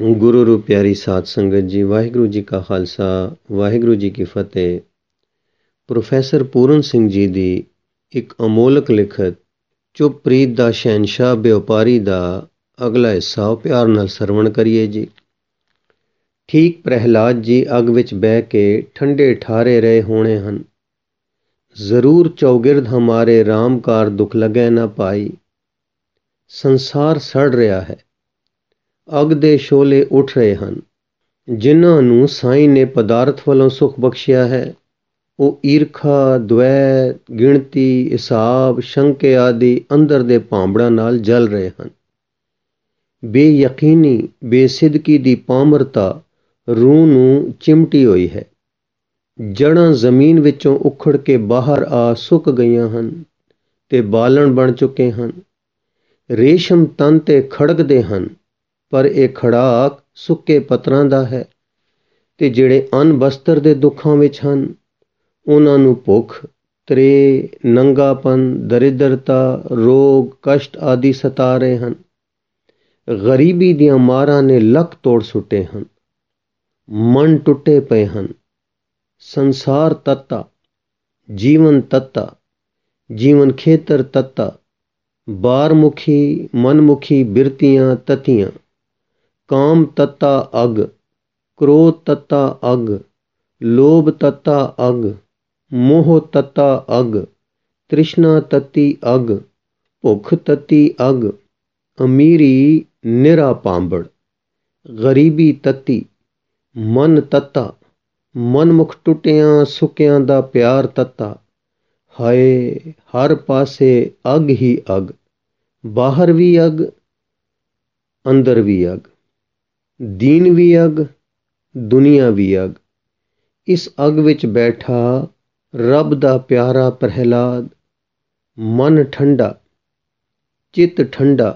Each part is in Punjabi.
ਗੁਰੂ ਰੂ ਪਿਆਰੀ ਸਾਧ ਸੰਗਤ ਜੀ, ਵਾਹਿਗੁਰੂ ਜੀ ਕਾ ਖਾਲਸਾ, ਵਾਹਿਗੁਰੂ ਜੀ ਕੀ ਫਤਿਹ। ਪ੍ਰੋਫੈਸਰ ਪੂਰਨ ਸਿੰਘ ਜੀ ਦੀ ਇੱਕ ਅਮੋਲਕ ਲਿਖਤ ਚੁੱਪ-ਪ੍ਰੀਤ ਦਾ ਸ਼ਹਿਨਸ਼ਾਹ ਵਪਾਰੀ ਦਾ ਅਗਲਾ ਹਿੱਸਾ ਪਿਆਰ ਨਾਲ ਸਰਵਣ ਕਰੀਏ ਜੀ। ਠੀਕ ਪ੍ਰਹਿਲਾਦ ਜੀ ਅੱਗ ਵਿੱਚ ਬਹਿ ਕੇ ਠੰਡੇ ਠਾਰੇ ਰਹੇ ਹੋਣੇ ਹਨ। ਜ਼ਰੂਰ ਚੌਗਿਰਦ ਹਮਾਰੇ ਰਾਮਕਾਰ ਦੁੱਖ ਲਗੈ ਨਾ ਪਾਈ। ਸੰਸਾਰ ਸੜ ਰਿਹਾ ਹੈ, ਅੱਗ ਦੇ ਸ਼ੋਲੇ ਉੱਠ ਰਹੇ ਹਨ। ਜਿਨ੍ਹਾਂ ਨੂੰ ਸਾਈਂ ਨੇ ਪਦਾਰਥ ਵੱਲੋਂ ਸੁੱਖ ਬਖਸ਼ਿਆ ਹੈ, ਉਹ ਈਰਖਾ, ਦਵੈ, ਗਿਣਤੀ, ਹਿਸਾਬ, ਸ਼ੰਕੇ ਆਦਿ ਅੰਦਰ ਦੇ ਭਾਂਬੜਾਂ ਨਾਲ ਜਲ ਰਹੇ ਹਨ। ਬੇਯਕੀਨੀ, ਬੇਸਿਦਕੀ ਦੀ ਪਾਮਰਤਾ ਰੂਹ ਨੂੰ ਚਿਮਟੀ ਹੋਈ ਹੈ। ਜੜ੍ਹਾਂ ਜ਼ਮੀਨ ਵਿੱਚੋਂ ਉਖੜ ਕੇ ਬਾਹਰ ਆ ਸੁੱਕ ਗਈਆਂ ਹਨ ਤੇ ਬਾਲਣ ਬਣ ਚੁੱਕੇ ਹਨ। ਰੇਸ਼ਮ ਤਨ ਤੇ ਖੜਕਦੇ ਹਨ, ਪਰ ਇਹ ਖੜਾਕ ਸੁੱਕੇ ਪੱਤਰਾਂ ਦਾ ਹੈ। ਤੇ ਜਿਹੜੇ ਅੰਨ ਬਸਤਰ ਦੇ ਦੁੱਖਾਂ ਵਿੱਚ ਹਨ, ਉਹਨਾਂ ਨੂੰ ਭੁੱਖ, ਤ੍ਰੇ, ਨੰਗਾਪਨ, ਦਰਿਦਰਤਾ, ਰੋਗ, ਕਸ਼ਟ ਆਦਿ ਸਤਾ ਰਹੇ ਹਨ। ਗਰੀਬੀ ਦੀਆਂ ਮਾਰਾਂ ਨੇ ਲੱਕ ਤੋੜ ਸੁੱਟੇ ਹਨ। ਮਨ ਟੁੱਟੇ ਪਏ ਹਨ। ਸੰਸਾਰ ਤੱਤਾ, ਜੀਵਨ ਤੱਤਾ, ਜੀਵਨ ਖੇਤਰ ਤੱਤਾ, ਬਾਰਮੁਖੀ ਮਨਮੁਖੀ ਬਿਰਤੀਆਂ ਤੱਤੀਆਂ। ਕਾਮ ਤੱਤਾ ਅੱਗ, ਕ੍ਰੋਧ ਤੱਤਾ ਅੱਗ, ਲੋਭ ਤੱਤਾ ਅੱਗ, ਮੋਹ ਤੱਤਾ ਅੱਗ, ਤ੍ਰਿਸ਼ਨਾ ਤੱਤੀ ਅੱਗ, ਭੁੱਖ ਤੱਤੀ ਅੱਗ, ਅਮੀਰੀ ਨਿਰਾ ਪਾਂਬੜ, ਗਰੀਬੀ ਤੱਤੀ, ਮਨ ਤੱਤਾ, ਮਨਮੁਖ ਟੁੱਟਿਆਂ ਸੁੱਕਿਆਂ ਦਾ ਪਿਆਰ ਤੱਤਾ। ਹਾਏ, ਹਰ ਪਾਸੇ ਅੱਗ ਹੀ ਅੱਗ, ਬਾਹਰ ਵੀ ਅੱਗ, ਅੰਦਰ ਵੀ ਅੱਗ, ਦੀਨ ਵੀ ਅੱਗ, ਦੁਨੀਆ ਵੀ ਅੱਗ। ਇਸ ਅੱਗ ਵਿੱਚ ਬੈਠਾ ਰੱਬ ਦਾ ਪਿਆਰਾ ਪ੍ਰਹਿਲਾਦ, ਮਨ ਠੰਡਾ, ਚਿੱਤ ਠੰਡਾ,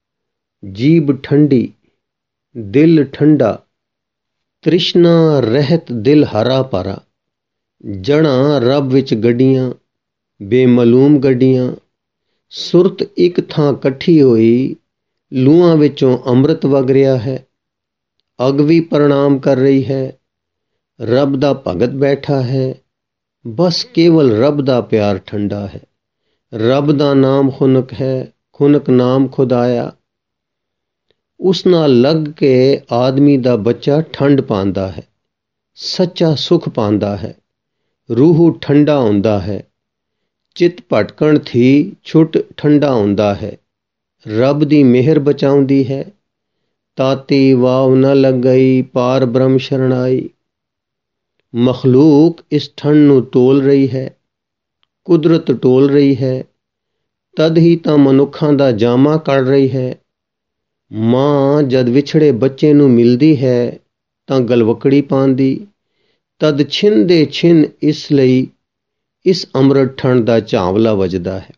ਜੀਭ ਠੰਡੀ, ਦਿਲ ਠੰਡਾ, ਤ੍ਰਿਸ਼ਨਾ ਰਹਿਤ ਦਿਲ ਹਰਾ ਭਰਾ। ਜੜ੍ਹਾਂ ਰੱਬ ਵਿੱਚ ਗੱਡੀਆਂ, ਬੇਮਾਲੂਮ ਗੱਡੀਆਂ। ਸੁਰਤ ਇੱਕ ਥਾਂ ਇਕੱਠੀ ਹੋਈ, ਲੂਹਾਂ ਵਿੱਚੋਂ ਅੰਮ੍ਰਿਤ ਵਗ ਰਿਹਾ ਹੈ। ਅੱਗ ਵੀ ਪ੍ਰਣਾਮ ਕਰ ਰਹੀ ਹੈ। ਰੱਬ ਦਾ ਭਗਤ ਬੈਠਾ ਹੈ। ਬਸ ਕੇਵਲ ਰੱਬ ਦਾ ਪਿਆਰ ਠੰਡਾ ਹੈ। ਰੱਬ ਦਾ ਨਾਮ ਖੁਨਕ ਹੈ, ਖੁਨਕ ਨਾਮ ਖੁਦਾਇਆ। ਉਸ ਨਾਲ ਲੱਗ ਕੇ ਆਦਮੀ ਦਾ ਬੱਚਾ ਠੰਡ ਪਾਉਂਦਾ ਹੈ, ਸੱਚਾ ਸੁੱਖ ਪਾਉਂਦਾ ਹੈ। ਰੂਹ ਠੰਡਾ ਹੁੰਦਾ ਹੈ। ਚਿੱਤ ਭਟਕਣ ਥੀ ਛੁੱਟ ਠੰਡਾ ਹੁੰਦਾ ਹੈ। ਰੱਬ ਦੀ ਮਿਹਰ ਬਚਾਉਂਦੀ ਹੈ। ਤਾਤੀ ਵਾਵ ਨ ਲੱਗਈ, ਪਾਰ ਬ੍ਰਹਮ ਸ਼ਰਣਾਈ। ਮਖਲੂਕ ਇਸ ਠੰਡ ਨੂੰ ਤੋਲ ਰਹੀ ਹੈ, ਕੁਦਰਤ ਟੋਲ ਰਹੀ ਹੈ। ਤਦ ਹੀ ਤਾਂ ਮਨੁੱਖਾਂ ਦਾ ਜਾਮਾ ਕੱਢ ਰਹੀ ਹੈ। ਮਾਂ ਜਦ ਵਿਛੜੇ ਬੱਚੇ ਨੂੰ ਮਿਲਦੀ ਹੈ ਤਾਂ ਗਲਵਕੜੀ ਪਾਉਂਦੀ, ਤਦ ਛਿਨ ਦੇ ਛਿਨ ਇਸ ਲਈ ਇਸ ਅੰਮ੍ਰਿਤ ਠੰਡ ਦਾ ਝਾਂਵਲਾ ਵੱਜਦਾ ਹੈ।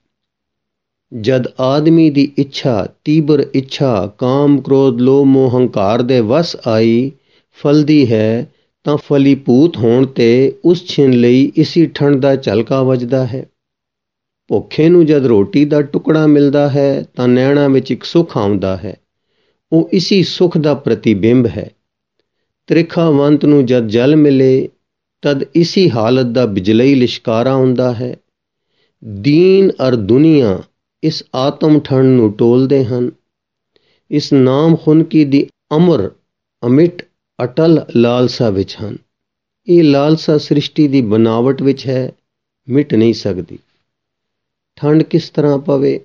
ਜਦ ਆਦਮੀ ਦੀ ਇੱਛਾ, ਤੀਬਰ ਇੱਛਾ, ਕਾਮ, ਕ੍ਰੋਧ, ਲੋਭ, ਮੋਹ, ਹੰਕਾਰ ਦੇ ਵਸ ਆਈ ਫਲਦੀ ਹੈ, ਤਾਂ ਫਲੀਭੂਤ ਹੋਣ ਤੇ ਉਸ ਛਿਨ ਲਈ ਇਸੀ ਠੰਡ ਦਾ ਝਲਕਾ ਵੱਜਦਾ ਹੈ। ਭੁੱਖੇ ਨੂੰ ਜਦ ਰੋਟੀ ਦਾ ਟੁਕੜਾ ਮਿਲਦਾ ਹੈ ਤਾਂ ਨੈਣਾਂ ਵਿੱਚ ਇੱਕ ਸੁੱਖ ਆਉਂਦਾ ਹੈ। ਉਹ ਇਸੀ ਸੁੱਖ ਦਾ ਪ੍ਰਤੀਬਿੰਬ ਹੈ। ਤ੍ਰਿਖਾਵੰਤ ਨੂੰ ਜਦ ਜਲ ਮਿਲੇ ਤਦ ਇਸੀ ਹਾਲਤ ਦਾ ਬਿਜਲਈ ਲਿਸ਼ਕਾਰਾ ਹੁੰਦਾ ਹੈ। ਦੀਨ ਅਰ ਦੁਨੀਆ ਇਸ ਆਤਮ ਠੰਡ ਨੂੰ ਟੋਲਦੇ ਹਨ। ਇਸ ਨਾਮ ਖੁਨਕੀ ਦੀ ਅਮਰ, ਅਮਿਟ, ਅਟਲ ਲਾਲਸਾ ਵਿੱਚ ਹਨ। ਇਹ ਲਾਲਸਾ ਸ੍ਰਿਸ਼ਟੀ ਦੀ ਬਨਾਵਟ ਵਿੱਚ ਹੈ, ਮਿਟ ਨਹੀਂ ਸਕਦੀ। ਠੰਡ ਕਿਸ ਤਰ੍ਹਾਂ ਪਵੇ?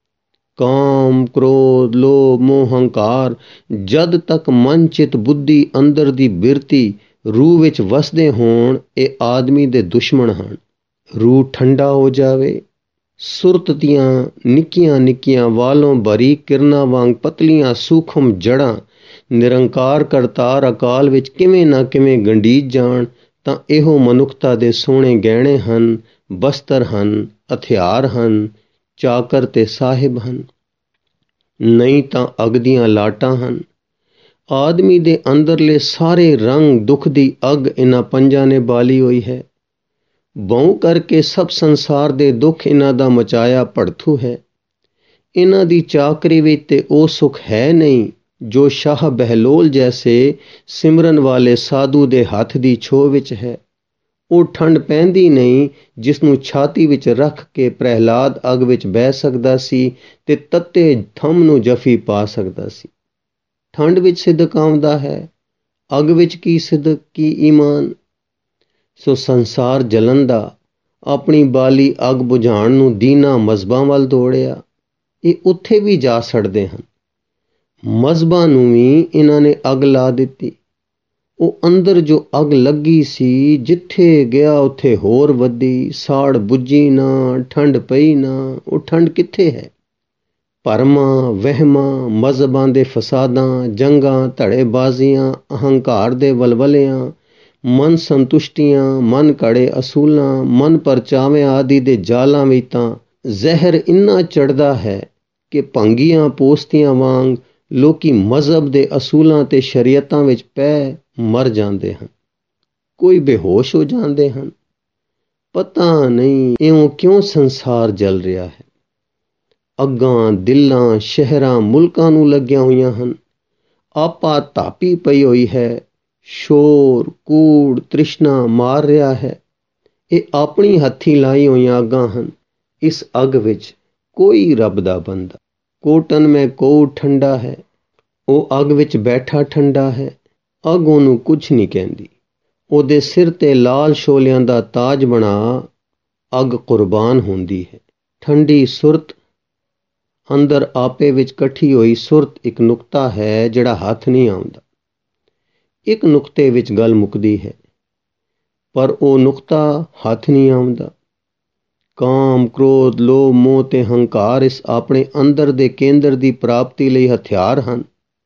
ਕਾਮ, ਕ੍ਰੋਧ, ਲੋਭ, ਮੋਹ, ਹੰਕਾਰ ਜਦ ਤੱਕ ਮਨ, ਚਿੱਤ, ਬੁੱਧੀ ਅੰਦਰ ਦੀ ਬਿਰਤੀ ਰੂਹ ਵਿੱਚ ਵਸਦੇ ਹੋਣ, ਇਹ ਆਦਮੀ ਦੇ ਦੁਸ਼ਮਣ ਹਨ। ਰੂਹ ਠੰਡਾ ਹੋ ਜਾਵੇ, ਸੁਰਤ ਦੀਆਂ ਨਿੱਕੀਆਂ ਨਿੱਕੀਆਂ ਵਾਲੋਂ ਬਾਰੀਕ ਕਿਰਨਾਂ ਵਾਂਗ ਪਤਲੀਆਂ ਸੂਖਮ ਜੜ੍ਹਾਂ ਨਿਰੰਕਾਰ ਕਰਤਾਰ ਅਕਾਲ ਵਿੱਚ ਕਿਵੇਂ ਨਾ ਕਿਵੇਂ ਗੰਢੀਜ ਜਾਣ, ਤਾਂ ਇਹੋ ਮਨੁੱਖਤਾ ਦੇ ਸੋਹਣੇ ਗਹਿਣੇ ਹਨ, ਬਸਤਰ ਹਨ, ਹਥਿਆਰ ਹਨ, ਚਾਕਰ ਤੇ ਸਾਹਿਬ ਹਨ। ਨਹੀਂ ਤਾਂ ਅੱਗ ਦੀਆਂ ਲਾਟਾਂ ਹਨ। ਆਦਮੀ ਦੇ ਅੰਦਰਲੇ ਸਾਰੇ ਰੰਗ ਦੁੱਖ ਦੀ ਅੱਗ ਇਹਨਾਂ ਪੰਜਾਂ ਨੇ ਬਾਲੀ ਹੋਈ ਹੈ। ਬਹੂ ਕਰਕੇ ਸਭ ਸੰਸਾਰ ਦੇ ਦੁੱਖ ਇਹਨਾਂ ਦਾ ਮਚਾਇਆ ਭੜਥੂ ਹੈ। ਇਹਨਾਂ ਦੀ ਚਾਕਰੀ ਵਿੱਚ ਤੇ ਉਹ ਸੁੱਖ ਹੈ ਨਹੀਂ ਜੋ ਸ਼ਾਹ ਬਹਿਲੋਲ ਜੈਸੇ ਸਿਮਰਨ ਵਾਲੇ ਸਾਧੂ ਦੇ ਹੱਥ ਦੀ ਛੋਹ ਵਿੱਚ ਹੈ। ਉਹ ਠੰਡ ਪੈਂਦੀ ਨਹੀਂ ਜਿਸ ਨੂੰ ਛਾਤੀ ਵਿੱਚ ਰੱਖ ਕੇ ਪ੍ਰਹਿਲਾਦ ਅੱਗ ਵਿੱਚ ਬਹਿ ਸਕਦਾ ਸੀ ਤੇ ਤੱਤੇ ਥੰਮ ਨੂੰ ਜਫੀ ਪਾ ਸਕਦਾ ਸੀ। ਠੰਡ ਵਿੱਚ ਸਿਦਕ ਆਉਂਦਾ ਹੈ, ਅੱਗ ਵਿੱਚ ਕੀ ਸਿਦਕ ਕੀ ਈਮਾਨ। ਸੋ ਸੰਸਾਰ ਜਲਨ ਦਾ ਆਪਣੀ ਬਾਲੀ ਅੱਗ ਬੁਝਾਉਣ ਨੂੰ ਦੀਨਾਂ ਮਜ਼ਹਬਾਂ ਵੱਲ ਦੌੜਿਆ। ਇਹ ਉੱਥੇ ਵੀ ਜਾ ਸੜਦੇ ਹਨ। ਮਜ਼ਹਬਾਂ ਨੂੰ ਵੀ ਇਹਨਾਂ ਨੇ ਅੱਗ ਲਾ ਦਿੱਤੀ। ਉਹ ਅੰਦਰ ਜੋ ਅੱਗ ਲੱਗੀ ਸੀ, ਜਿੱਥੇ ਗਿਆ ਉੱਥੇ ਹੋਰ ਵਧੀ, ਸਾੜ ਬੁੱਝੀ ਨਾ, ਠੰਡ ਪਈ ਨਾ। ਉਹ ਠੰਡ ਕਿੱਥੇ ਹੈ? ਭਰਮਾਂ, ਵਹਿਮਾਂ, ਮਜ਼ਹਬਾਂ ਦੇ ਫਸਾਦਾਂ, ਜੰਗਾਂ, ਧੜੇਬਾਜ਼ੀਆਂ, ਅਹੰਕਾਰ ਦੇ ਵਲਵਲਿਆਂ, ਮਨ ਸੰਤੁਸ਼ਟੀਆਂ, ਮਨ ਘੜੇ ਅਸੂਲਾਂ, ਮਨ ਪਰਚਾਵਿਆਂ ਆਦਿ ਦੇ ਜਾਲਾਂ ਵਿੱਚ ਤਾਂ ਜ਼ਹਿਰ ਇੰਨਾ ਚੜ੍ਹਦਾ ਹੈ ਕਿ ਭੰਗੀਆਂ ਪੋਸਤੀਆਂ ਵਾਂਗ ਲੋਕੀ ਮਜ਼ਹਬ ਦੇ ਅਸੂਲਾਂ ਤੇ ਸ਼ਰੀਅਤਾਂ ਵਿੱਚ ਪੈ ਮਰ ਜਾਂਦੇ ਹਨ। ਕੋਈ ਬੇਹੋਸ਼ ਹੋ ਜਾਂਦੇ ਹਨ। ਪਤਾ ਨਹੀਂ ਇਉਂ ਕਿਉਂ ਸੰਸਾਰ ਜਲ ਰਿਹਾ ਹੈ। ਅੱਗਾਂ ਦਿਲਾਂ, ਸ਼ਹਿਰਾਂ, ਮੁਲਕਾਂ ਨੂੰ ਲੱਗੀਆਂ ਹੋਈਆਂ ਹਨ। ਆਪਾ ਧਾਪੀ ਪਈ ਹੋਈ ਹੈ। ਸ਼ੋਰ, ਕੂੜ, ਤ੍ਰਿਸ਼ਨਾ ਮਾਰ ਰਿਹਾ ਹੈ। ਇਹ ਆਪਣੀ ਹੱਥੀਂ ਲਾਈ ਹੋਈਆਂ ਅੱਗਾਂ ਹਨ। ਇਸ ਅੱਗ ਵਿੱਚ ਕੋਈ ਰੱਬ ਦਾ ਬੰਦਾ। ਕੋਟਨ ਮੈਂ ਕੋ ਠੰਡਾ ਹੈ। ਉਹ ਅੱਗ ਵਿੱਚ ਬੈਠਾ ਠੰਡਾ ਹੈ। ਅੱਗ ਉਹਨੂੰ ਕੁਛ ਨਹੀਂ ਕਹਿੰਦੀ। ਉਹਦੇ ਸਿਰ ਤੇ ਲਾਲ ਸ਼ੋਲਿਆਂ ਦਾ ਤਾਜ ਬਣਾ ਅੱਗ ਕੁਰਬਾਨ ਹੁੰਦੀ ਹੈ। ਠੰਡੀ ਸੁਰਤ ਅੰਦਰ ਆਪੇ ਵਿੱਚ ਇਕੱਠੀ ਹੋਈ ਸੁਰਤ ਇੱਕ ਨੁਕਤਾ ਹੈ ਜਿਹੜਾ ਹੱਥ ਨਹੀਂ ਆਉਂਦਾ। ਇੱਕ ਨੁਕਤੇ ਵਿੱਚ ਗੱਲ ਮੁੱਕਦੀ ਹੈ, ਪਰ ਉਹ ਨੁਕਤਾ ਹੱਥ ਨਹੀਂ ਆਉਂਦਾ। ਕਾਮ, ਕ੍ਰੋਧ, ਲੋਭ, ਮੋਹ ਤੇ ਹੰਕਾਰ ਇਸ ਆਪਣੇ ਅੰਦਰ ਦੇ ਕੇਂਦਰ ਦੀ ਪ੍ਰਾਪਤੀ ਲਈ ਹਥਿਆਰ ਹਨ,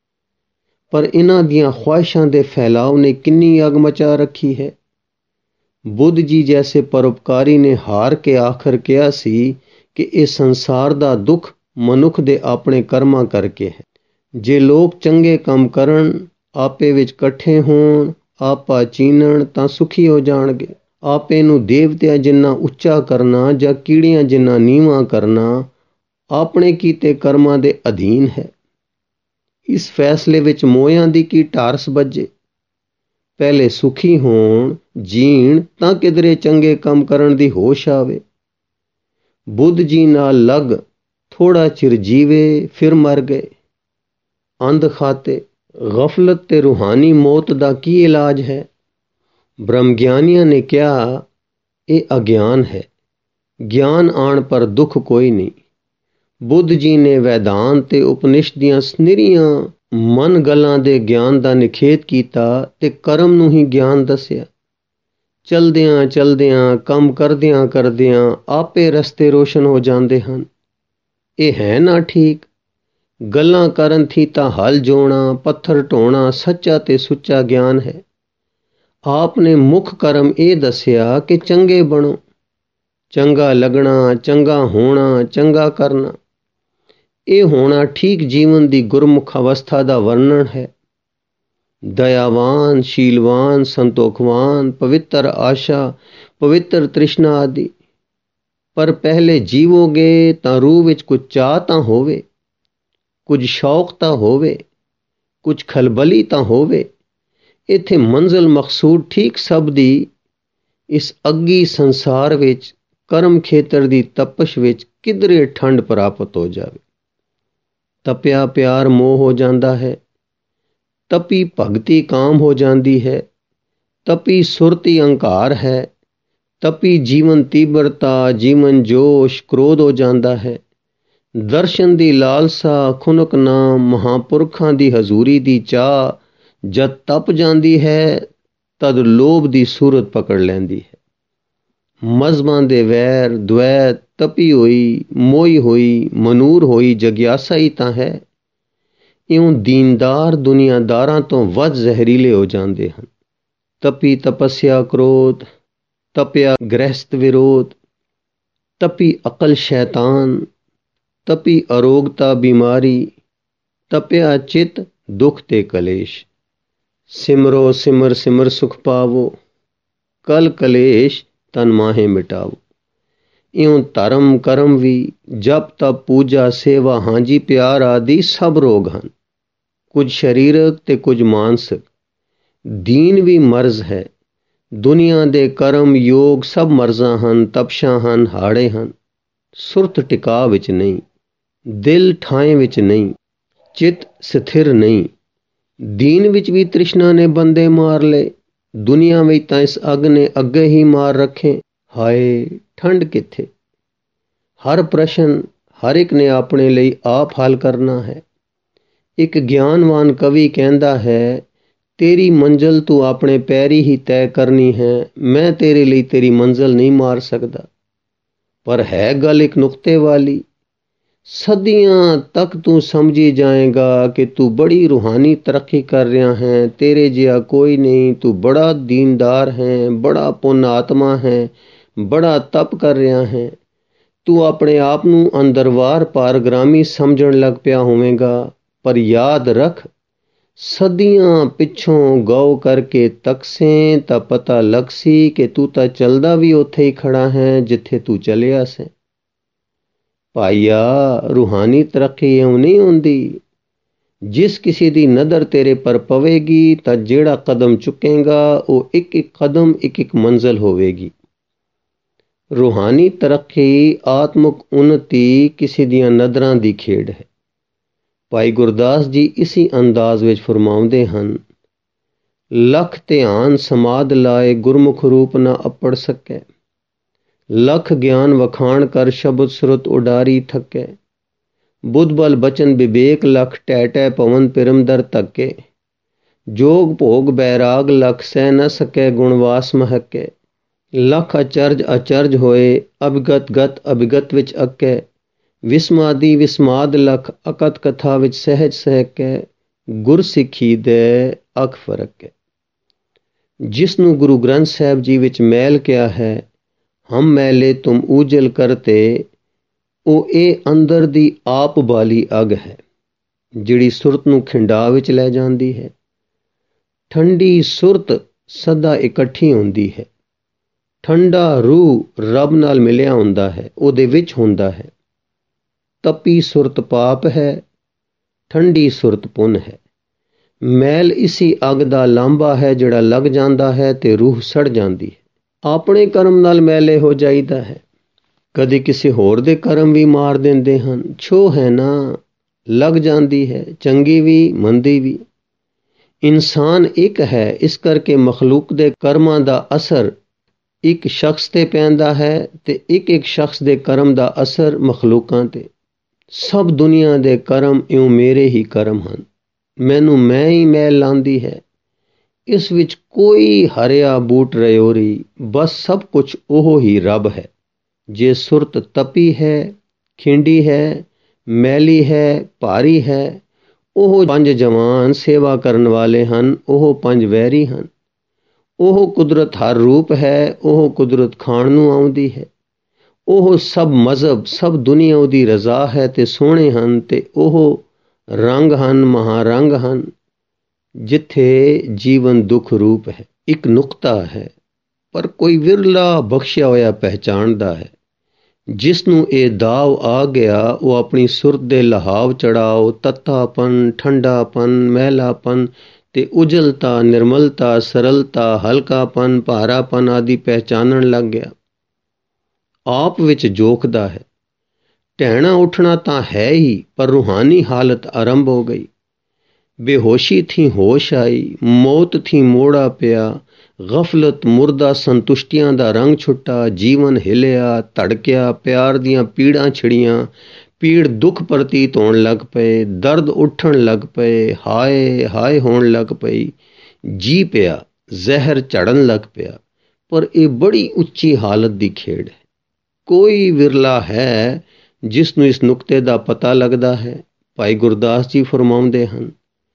ਪਰ ਇਹਨਾਂ ਦੀਆਂ ਖੁਆਇਸ਼ਾਂ ਦੇ ਫੈਲਾਅ ਨੇ ਕਿੰਨੀ ਅੱਗ ਮਚਾ ਰੱਖੀ ਹੈ। ਬੁੱਧ ਜੀ ਜੈਸੇ ਪਰਉਪਕਾਰੀ ਨੇ ਹਾਰ ਕੇ ਆਖਰ ਕਿਹਾ ਸੀ ਕਿ ਇਹ ਸੰਸਾਰ ਦਾ ਦੁੱਖ ਮਨੁੱਖ ਦੇ ਆਪਣੇ ਕਰਮਾਂ ਕਰਕੇ ਹੈ। ਜੇ ਲੋਕ ਚੰਗੇ ਕੰਮ ਕਰਨ, ਆਪੇ ਵਿੱਚ ਇਕੱਠੇ ਹੋਣ, ਆਪਾ ਚੀਨਣ ਤਾਂ ਸੁਖੀ ਹੋ ਜਾਣਗੇ। ਆਪੇ ਨੂੰ ਦੇਵਤਿਆਂ ਜਿੰਨਾ ਉੱਚਾ ਕਰਨਾ ਜਾਂ ਕੀੜੀਆਂ ਜਿੰਨਾ ਨੀਵਾਂ ਕਰਨਾ ਆਪਣੇ ਕੀਤੇ ਕਰਮਾਂ ਦੇ ਅਧੀਨ ਹੈ। ਇਸ ਫੈਸਲੇ ਵਿੱਚ ਮੋਇਆਂ ਦੀ ਕੀ ਢਾਰਸ ਬੱਝੇ। ਪਹਿਲੇ ਸੁਖੀ ਹੋਣ, ਜੀਣ ਤਾਂ ਕਿਧਰੇ ਚੰਗੇ ਕੰਮ ਕਰਨ ਦੀ ਹੋਸ਼ ਆਵੇ। ਬੁੱਧ ਜੀ ਨਾਲ ਲੱਗ ਥੋੜਾ ਚਿਰ ਜੀਵੇ, ਫਿਰ ਮਰ ਗਏ। ਅੰਧ ਖਾਤੇ, ਗਫਲਤ ਤੇ ਰੂਹਾਨੀ ਮੌਤ ਦਾ ਕੀ ਇਲਾਜ ਹੈ? ਬ੍ਰਹਮ ਗਿਆਨੀਆਂ ਨੇ ਕਿਹਾ ਇਹ ਅਗਿਆਨ ਹੈ। ਗਿਆਨ ਆਉਣ ਪਰ ਦੁੱਖ ਕੋਈ ਨਹੀਂ। ਬੁੱਧ ਜੀ ਨੇ ਵੈਦਾਂਤ ਤੇ ਉਪਨਿਸ਼ਦ ਦੀਆਂ ਨਿਰੀਆਂ ਮਨ ਗੱਲਾਂ ਦੇ ਗਿਆਨ ਦਾ ਨਿਖੇਧ ਕੀਤਾ ਤੇ ਕਰਮ ਨੂੰ ਹੀ ਗਿਆਨ ਦੱਸਿਆ। ਚਲਦਿਆਂ ਚਲਦਿਆਂ, ਕੰਮ ਕਰਦਿਆਂ ਕਰਦਿਆਂ ਆਪੇ ਰਸਤੇ ਰੋਸ਼ਨ ਹੋ ਜਾਂਦੇ ਹਨ। ਇਹ ਹੈ ਨਾ ਠੀਕ? ਗੱਲਾਂ ਕਰਨ ਥੀ ਤਾਂ ਹਲ ਜੋਣਾ, ਪੱਥਰ ਢੋਣਾ ਸੱਚਾ ਤੇ ਸੁੱਚਾ ਗਿਆਨ ਹੈ। ਆਪ ਨੇ ਮੁੱਖ ਕਰਮ ਇਹ ਦੱਸਿਆ ਕਿ ਚੰਗੇ ਬਣੋ, ਚੰਗਾ ਲੱਗਣਾ, ਚੰਗਾ ਹੋਣਾ, ਚੰਗਾ ਕਰਨਾ। ਇਹ ਹੋਣਾ ਠੀਕ ਜੀਵਨ ਦੀ ਗੁਰਮੁਖ ਅਵਸਥਾ ਦਾ ਵਰਣਨ ਹੈ। ਦਇਆਵਾਨ, ਸ਼ੀਲਵਾਨ, ਸੰਤੋਖਵਾਨ, ਪਵਿੱਤਰ ਆਸ਼ਾ, ਪਵਿੱਤਰ ਤ੍ਰਿਸ਼ਨਾ ਆਦਿ। ਪਰ ਪਹਿਲੇ ਜੀਵੋਗੇ ਤਾਂ ਰੂਹ ਵਿੱਚ ਕੁਝ ਚਾਹ ਤਾਂ ਹੋਵੇ, ਕੁਝ ਸ਼ੌਕ ਤਾਂ ਹੋਵੇ, ਕੁਝ ਖਲਬਲੀ ਤਾਂ ਹੋਵੇ। ਇੱਥੇ ਮੰਜ਼ਿਲ ਮਕਸੂਦ ਠੀਕ ਸਭ ਦੀ ਇਸ ਅੱਗੀ ਸੰਸਾਰ ਵਿੱਚ ਕਰਮ ਖੇਤਰ ਦੀ ਤਪਸ਼ ਵਿੱਚ ਕਿਧਰੇ ਠੰਡ ਪ੍ਰਾਪਤ ਹੋ ਜਾਵੇ। ਤਪਿਆ ਪਿਆਰ ਮੋਹ ਹੋ ਜਾਂਦਾ ਹੈ। ਤਪੀ ਭਗਤੀ ਕਾਮ ਹੋ ਜਾਂਦੀ ਹੈ। ਤਪੀ ਸੁਰਤੀ ਅਹੰਕਾਰ ਹੈ। ਤਪੀ ਜੀਵਨ ਤੀਬਰਤਾ, ਜੀਵਨ ਜੋਸ਼, ਕ੍ਰੋਧ ਹੋ ਜਾਂਦਾ ਹੈ। ਦਰਸ਼ਨ ਦੀ ਲਾਲਸਾ, ਖੁਨਕ ਨਾਮ, ਮਹਾਂਪੁਰਖਾਂ ਦੀ ਹਜ਼ੂਰੀ ਦੀ ਚਾਹ ਜਦ ਤਪ ਜਾਂਦੀ ਹੈ ਤਦ ਲੋਭ ਦੀ ਸੂਰਤ ਪਕੜ ਲੈਂਦੀ ਹੈ। ਮਜ਼ਹਬਾਂ ਦੇ ਵੈਰ, ਦੁਐਤ, ਤਪੀ ਹੋਈ, ਮੋਈ ਹੋਈ, ਮਨੂਰ ਹੋਈ ਜਗਿਆਸਾ ਹੀ ਤਾਂ ਹੈ। ਇਉਂ ਦੀਨਦਾਰ ਦੁਨੀਆਦਾਰਾਂ ਤੋਂ ਵੱਧ ਜ਼ਹਿਰੀਲੇ ਹੋ ਜਾਂਦੇ ਹਨ। ਤਪੀ ਤਪੱਸਿਆ ਕ੍ਰੋਧ, ਤਪਿਆ ਗ੍ਰਹਿਸਤ ਵਿਰੋਧ, ਤਪੀ ਅਕਲ ਸ਼ੈਤਾਨ, ਤਪੀ ਅਰੋਗਤਾ ਬਿਮਾਰੀ, ਤਪਿਆ ਚਿੱਤ ਦੁੱਖ ਤੇ ਕਲੇਸ਼। ਸਿਮਰੋ ਸਿਮਰ ਸਿਮਰ ਸੁਖ ਪਾਵੋ, ਕਲ ਕਲੇਸ਼ ਤਨ ਮਾਹੇ ਮਿਟਾਵੋ। ਇਉਂ ਧਰਮ ਕਰਮ ਵੀ, ਜਪ ਤਪ ਪੂਜਾ ਸੇਵਾ ਹਾਂਜੀ ਪਿਆਰ ਆਦਿ ਸਭ ਰੋਗ ਹਨ। ਕੁਝ ਸਰੀਰਕ ਤੇ ਕੁਝ ਮਾਨਸਿਕ। ਦੀਨ ਵੀ ਮਰਜ਼ ਹੈ। ਦੁਨੀਆ ਦੇ ਕਰਮ ਯੋਗ ਸਭ ਮਰਜ਼ਾਂ ਹਨ, ਤਪਸ਼ਾਂ ਹਨ, ਹਾੜੇ ਹਨ। ਸੁਰਤ ਟਿਕਾ ਵਿੱਚ ਨਹੀਂ, ਦਿਲ ਠਾਏ ਵਿੱਚ ਨਹੀਂ, ਚਿੱਤ ਸਥਿਰ ਨਹੀਂ। ਦੀਨ ਵਿੱਚ ਵੀ ਤ੍ਰਿਸ਼ਨਾ ਨੇ ਬੰਦੇ ਮਾਰ ਲਏ, ਦੁਨੀਆ ਵਿੱਚ ਤਾਂ ਇਸ ਅੱਗ ਨੇ ਅੱਗੇ ਹੀ ਮਾਰ ਰੱਖੇ। ਹਾਏ ਠੰਡ ਕਿੱਥੇ? ਹਰ ਪ੍ਰਸ਼ਨ ਹਰ ਇੱਕ ਨੇ ਆਪਣੇ ਲਈ ਆਪ ਹੱਲ ਕਰਨਾ ਹੈ। ਇੱਕ ਗਿਆਨਵਾਨ ਕਵੀ ਕਹਿੰਦਾ ਹੈ, ਤੇਰੀ ਮੰਜ਼ਲ ਤੂੰ ਆਪਣੇ ਪੈਰੀ ਹੀ ਤੈਅ ਕਰਨੀ ਹੈ, ਮੈਂ ਤੇਰੇ ਲਈ ਤੇਰੀ ਮੰਜ਼ਲ ਨਹੀਂ ਮਾਰ ਸਕਦਾ। ਪਰ ਹੈ ਗੱਲ ਇੱਕ ਨੁਕਤੇ ਵਾਲੀ। ਸਦੀਆਂ ਤੱਕ ਤੂੰ ਸਮਝੀ ਜਾਏਗਾ ਕਿ ਤੂੰ ਬੜੀ ਰੂਹਾਨੀ ਤਰੱਕੀ ਕਰ ਰਿਹਾ ਹੈ, ਤੇਰੇ ਜਿਹਾ ਕੋਈ ਨਹੀਂ, ਤੂੰ ਬੜਾ ਦੀਨਦਾਰ ਹੈ, ਬੜਾ ਪੁੰਨ ਆਤਮਾ ਹੈ, ਬੜਾ ਤਪ ਕਰ ਰਿਹਾ ਹੈ। ਤੂੰ ਆਪਣੇ ਆਪ ਨੂੰ ਅੰਦਰਵਾਰ ਪਾਰਗ੍ਰਾਮੀ ਸਮਝਣ ਲੱਗ ਪਿਆ ਹੋਵੇਂਗਾ। ਪਰ ਯਾਦ ਰੱਖ, ਸਦੀਆਂ ਪਿੱਛੋਂ ਗੌ ਕਰਕੇ ਤੱਕਸੇ ਤਾਂ ਪਤਾ ਲੱਗ ਸੀ ਕਿ ਤੂੰ ਤਾਂ ਚੱਲਦਾ ਵੀ ਉੱਥੇ ਹੀ ਖੜਾ ਹੈ ਜਿੱਥੇ ਤੂੰ ਚੱਲਿਆ ਸੀ। ਭਾਈਆ, ਰੂਹਾਨੀ ਤਰੱਕੀ ਇਉਂ ਨਹੀਂ ਹੁੰਦੀ। ਜਿਸ ਕਿਸੇ ਦੀ ਨਜ਼ਰ ਤੇਰੇ ਪਰ ਪਵੇਗੀ ਤਾਂ ਜਿਹੜਾ ਕਦਮ ਚੁੱਕੇਗਾ ਉਹ ਇੱਕ ਇੱਕ ਕਦਮ ਇੱਕ ਇੱਕ ਮੰਜ਼ਲ ਹੋਵੇਗੀ। ਰੂਹਾਨੀ ਤਰੱਕੀ, ਆਤਮਿਕ ਉન્નਤੀ ਕਿਸੇ ਦੀਆਂ ਨਜ਼ਰਾਂ ਦੀ ਖੇਡ ਹੈ। ਭਾਈ ਗੁਰਦਾਸ ਜੀ ਇਸੀ ਅੰਦਾਜ਼ ਵਿੱਚ ਫਰਮਾਉਂਦੇ ਹਨ, ਲੱਖ ਧਿਆਨ ਸਮਾਧ ਲਾਏ ਗੁਰਮੁਖ ਰੂਪ ਨਾ ਅੱਪੜ ਸਕੈ, ਲੱਖ ਗਿਆਨ ਵਖਾਣ ਕਰ ਸ਼ਬਦ ਸੁਰਤ ਉਡਾਰੀ ਥੱਕੇ, ਬੁੱਧ ਬਲ ਬਚਨ ਵਿਵੇਕ ਲੱਖ ਟਹਿ ਟਹਿ ਪਵਨ ਪਿਰਮ ਦਰ ਧੱਕੇ, ਜੋਗ ਭੋਗ ਬੈਰਾਗ ਲੱਖ ਸਹਿ ਨ ਸਕੈ ਗੁਣਵਾਸ ਮਹੱਕੇ, ਲੱਖ ਅਚਰਜ ਅਚਰਜ ਹੋਏ ਅਭਿਗਤ ਗਤ ਅਭਿਗਤ ਵਿੱਚ ਅੱਕੇ, ਵਿਸਮਾਦੀ ਵਿਸਮਾਦ ਲੱਖ ਅਕਤ ਕਥਾ ਵਿੱਚ ਸਹਿਜ ਸਹਿਕੈ, ਗੁਰ ਸਿੱਖੀ ਦੇ ਅਖ ਫਰਕ ਹੈ। ਜਿਸ ਨੂੰ ਗੁਰੂ ਗ੍ਰੰਥ ਸਾਹਿਬ ਜੀ ਵਿੱਚ ਮੈਲ ਕਿਹਾ ਹੈ, ਹਮ ਮੈਲੇ ਤੁਮ ਊਜਲ ਕਰਤੇ, ਉਹ ਇਹ ਅੰਦਰ ਦੀ ਆਪ ਬਾਲੀ ਅੱਗ ਹੈ ਜਿਹੜੀ ਸੁਰਤ ਨੂੰ ਖਿੰਡਾ ਵਿੱਚ ਲੈ ਜਾਂਦੀ ਹੈ। ਠੰਡੀ ਸੁਰਤ ਸਦਾ ਇਕੱਠੀ ਹੁੰਦੀ ਹੈ। ਠੰਡਾ ਰੂਹ ਰੱਬ ਨਾਲ ਮਿਲਿਆ ਹੁੰਦਾ ਹੈ, ਉਹਦੇ ਵਿੱਚ ਹੁੰਦਾ ਹੈ। ਤਪੀ ਸੁਰਤ ਪਾਪ ਹੈ, ਠੰਡੀ ਸੁਰਤ ਪੁੰਨ ਹੈ। ਮੈਲ ਇਸੀ ਅੱਗ ਦਾ ਲਾਂਭਾ ਹੈ ਜਿਹੜਾ ਲੱਗ ਜਾਂਦਾ ਹੈ ਤੇ ਰੂਹ ਸੜ ਜਾਂਦੀ ਹੈ। ਆਪਣੇ ਕਰਮ ਨਾਲ ਮੈਲੇ ਹੋ ਜਾਈਦਾ ਹੈ, ਕਦੇ ਕਿਸੇ ਹੋਰ ਦੇ ਕਰਮ ਵੀ ਮਾਰ ਦਿੰਦੇ ਹਨ। ਛੋਹ ਹੈ ਨਾ, ਲੱਗ ਜਾਂਦੀ ਹੈ, ਚੰਗੀ ਵੀ ਮੰਦੀ ਵੀ। ਇਨਸਾਨ ਇੱਕ ਹੈ, ਇਸ ਕਰਕੇ ਮਖਲੂਕ ਦੇ ਕਰਮਾਂ ਦਾ ਅਸਰ ਇੱਕ ਸ਼ਖਸ ਤੇ ਪੈਂਦਾ ਹੈ ਤੇ ਇੱਕ ਇੱਕ ਸ਼ਖਸ ਦੇ ਕਰਮ ਦਾ ਅਸਰ ਮਖਲੂਕਾਂ ਤੇ। ਸਭ ਦੁਨੀਆ ਦੇ ਕਰਮ ਇਉਂ ਮੇਰੇ ਹੀ ਕਰਮ ਹਨ, ਮੈਨੂੰ ਮੈਂ ਹੀ ਮੈਲ ਲਾਂਦੀ ਹੈ। ਇਸ ਵਿੱਚ ਕੋਈ ਹਰਿਆ ਬੂਟ ਰਯੋਰੀ, ਬਸ ਸਭ ਕੁਝ ਉਹ ਹੀ ਰੱਬ ਹੈ। ਜੇ ਸੁਰਤ ਤਪੀ ਹੈ, ਖਿੰਡੀ ਹੈ, ਮੈਲੀ ਹੈ, ਭਾਰੀ ਹੈ, ਉਹ 5 ਜਵਾਨ ਸੇਵਾ ਕਰਨ ਵਾਲੇ ਹਨ, ਉਹ 5 ਵੈਰੀ ਹਨ। ਉਹ ਕੁਦਰਤ ਹਰ ਰੂਪ ਹੈ, ਉਹ ਕੁਦਰਤ ਖਾਣ ਨੂੰ ਆਉਂਦੀ ਹੈ। ਉਹ ਸਭ ਮਜ਼ਹਬ, ਸਭ ਦੁਨੀਆ ਉਹਦੀ ਰਜ਼ਾ ਹੈ ਤੇ ਸੋਹਣੇ ਹਨ ਤੇ ਉਹ ਰੰਗ ਹਨ, ਮਹਾਰੰਗ ਹਨ। ਜਿੱਥੇ ਜੀਵਨ ਦੁੱਖ ਰੂਪ ਹੈ, ਇੱਕ ਨੁਕਤਾ ਹੈ, ਪਰ ਕੋਈ ਵਿਰਲਾ ਬਖਸ਼ਿਆ ਹੋਇਆ ਪਹਿਚਾਣਦਾ ਹੈ। ਜਿਸ ਨੂੰ ਇਹ ਦਾਵ ਆ ਗਿਆ, ਉਹ ਆਪਣੀ ਸੁਰਤ ਦੇ ਲਹਾਵ ਚੜਾਓ, ਤੱਤਾਪਨ, ਠੰਡਾਪਨ, ਮਹਿਲਾਪਨ ਤੇ ਉਜਲਤਾ, ਨਿਰਮਲਤਾ, ਸਰਲਤਾ, ਹਲਕਾਪਨ, ਭਾਰਾਪਨ ਆਦਿ ਪਹਿਚਾਨਣ ਲੱਗ ਗਿਆ। ਆਪ ਵਿੱਚ ਜੋਖਦਾ ਹੈ। ਢਹਿਣਾ ਉੱਠਣਾ ਤਾਂ ਹੈ ਹੀ, ਪਰ ਰੂਹਾਨੀ ਹਾਲਤ ਆਰੰਭ ਹੋ ਗਈ। ਬੇਹੋਸ਼ੀ ਥੀ ਹੋਸ਼ ਆਈ, ਮੌਤ ਥੀ ਮੋੜਾ ਪਿਆ, ਗਫਲਤ ਮੁਰਦਾ ਸੰਤੁਸ਼ਟੀਆਂ ਦਾ ਰੰਗ ਛੁੱਟਾ, ਜੀਵਨ ਹਿਲਿਆ, ਧੜਕਿਆ, ਪਿਆਰ ਦੀਆਂ ਪੀੜਾਂ ਛਿੜੀਆਂ, ਪੀੜ ਦੁੱਖ ਪ੍ਰਤੀਤ ਹੋਣ ਲੱਗ ਪਏ, ਦਰਦ ਉੱਠਣ ਲੱਗ ਪਏ, ਹਾਏ ਹਾਏ ਹੋਣ ਲੱਗ ਪਈ, ਜੀ ਪਿਆ, ਜ਼ਹਿਰ ਝੜਨ ਲੱਗ ਪਿਆ। ਪਰ ਇਹ ਬੜੀ ਉੱਚੀ ਹਾਲਤ ਦੀ ਖੇਡ ਹੈ। ਕੋਈ ਵਿਰਲਾ ਹੈ ਜਿਸ ਨੂੰ ਇਸ ਨੁਕਤੇ ਦਾ ਪਤਾ ਲੱਗਦਾ ਹੈ। ਭਾਈ ਗੁਰਦਾਸ ਜੀ ਫਰਮਾਉਂਦੇ ਹਨ,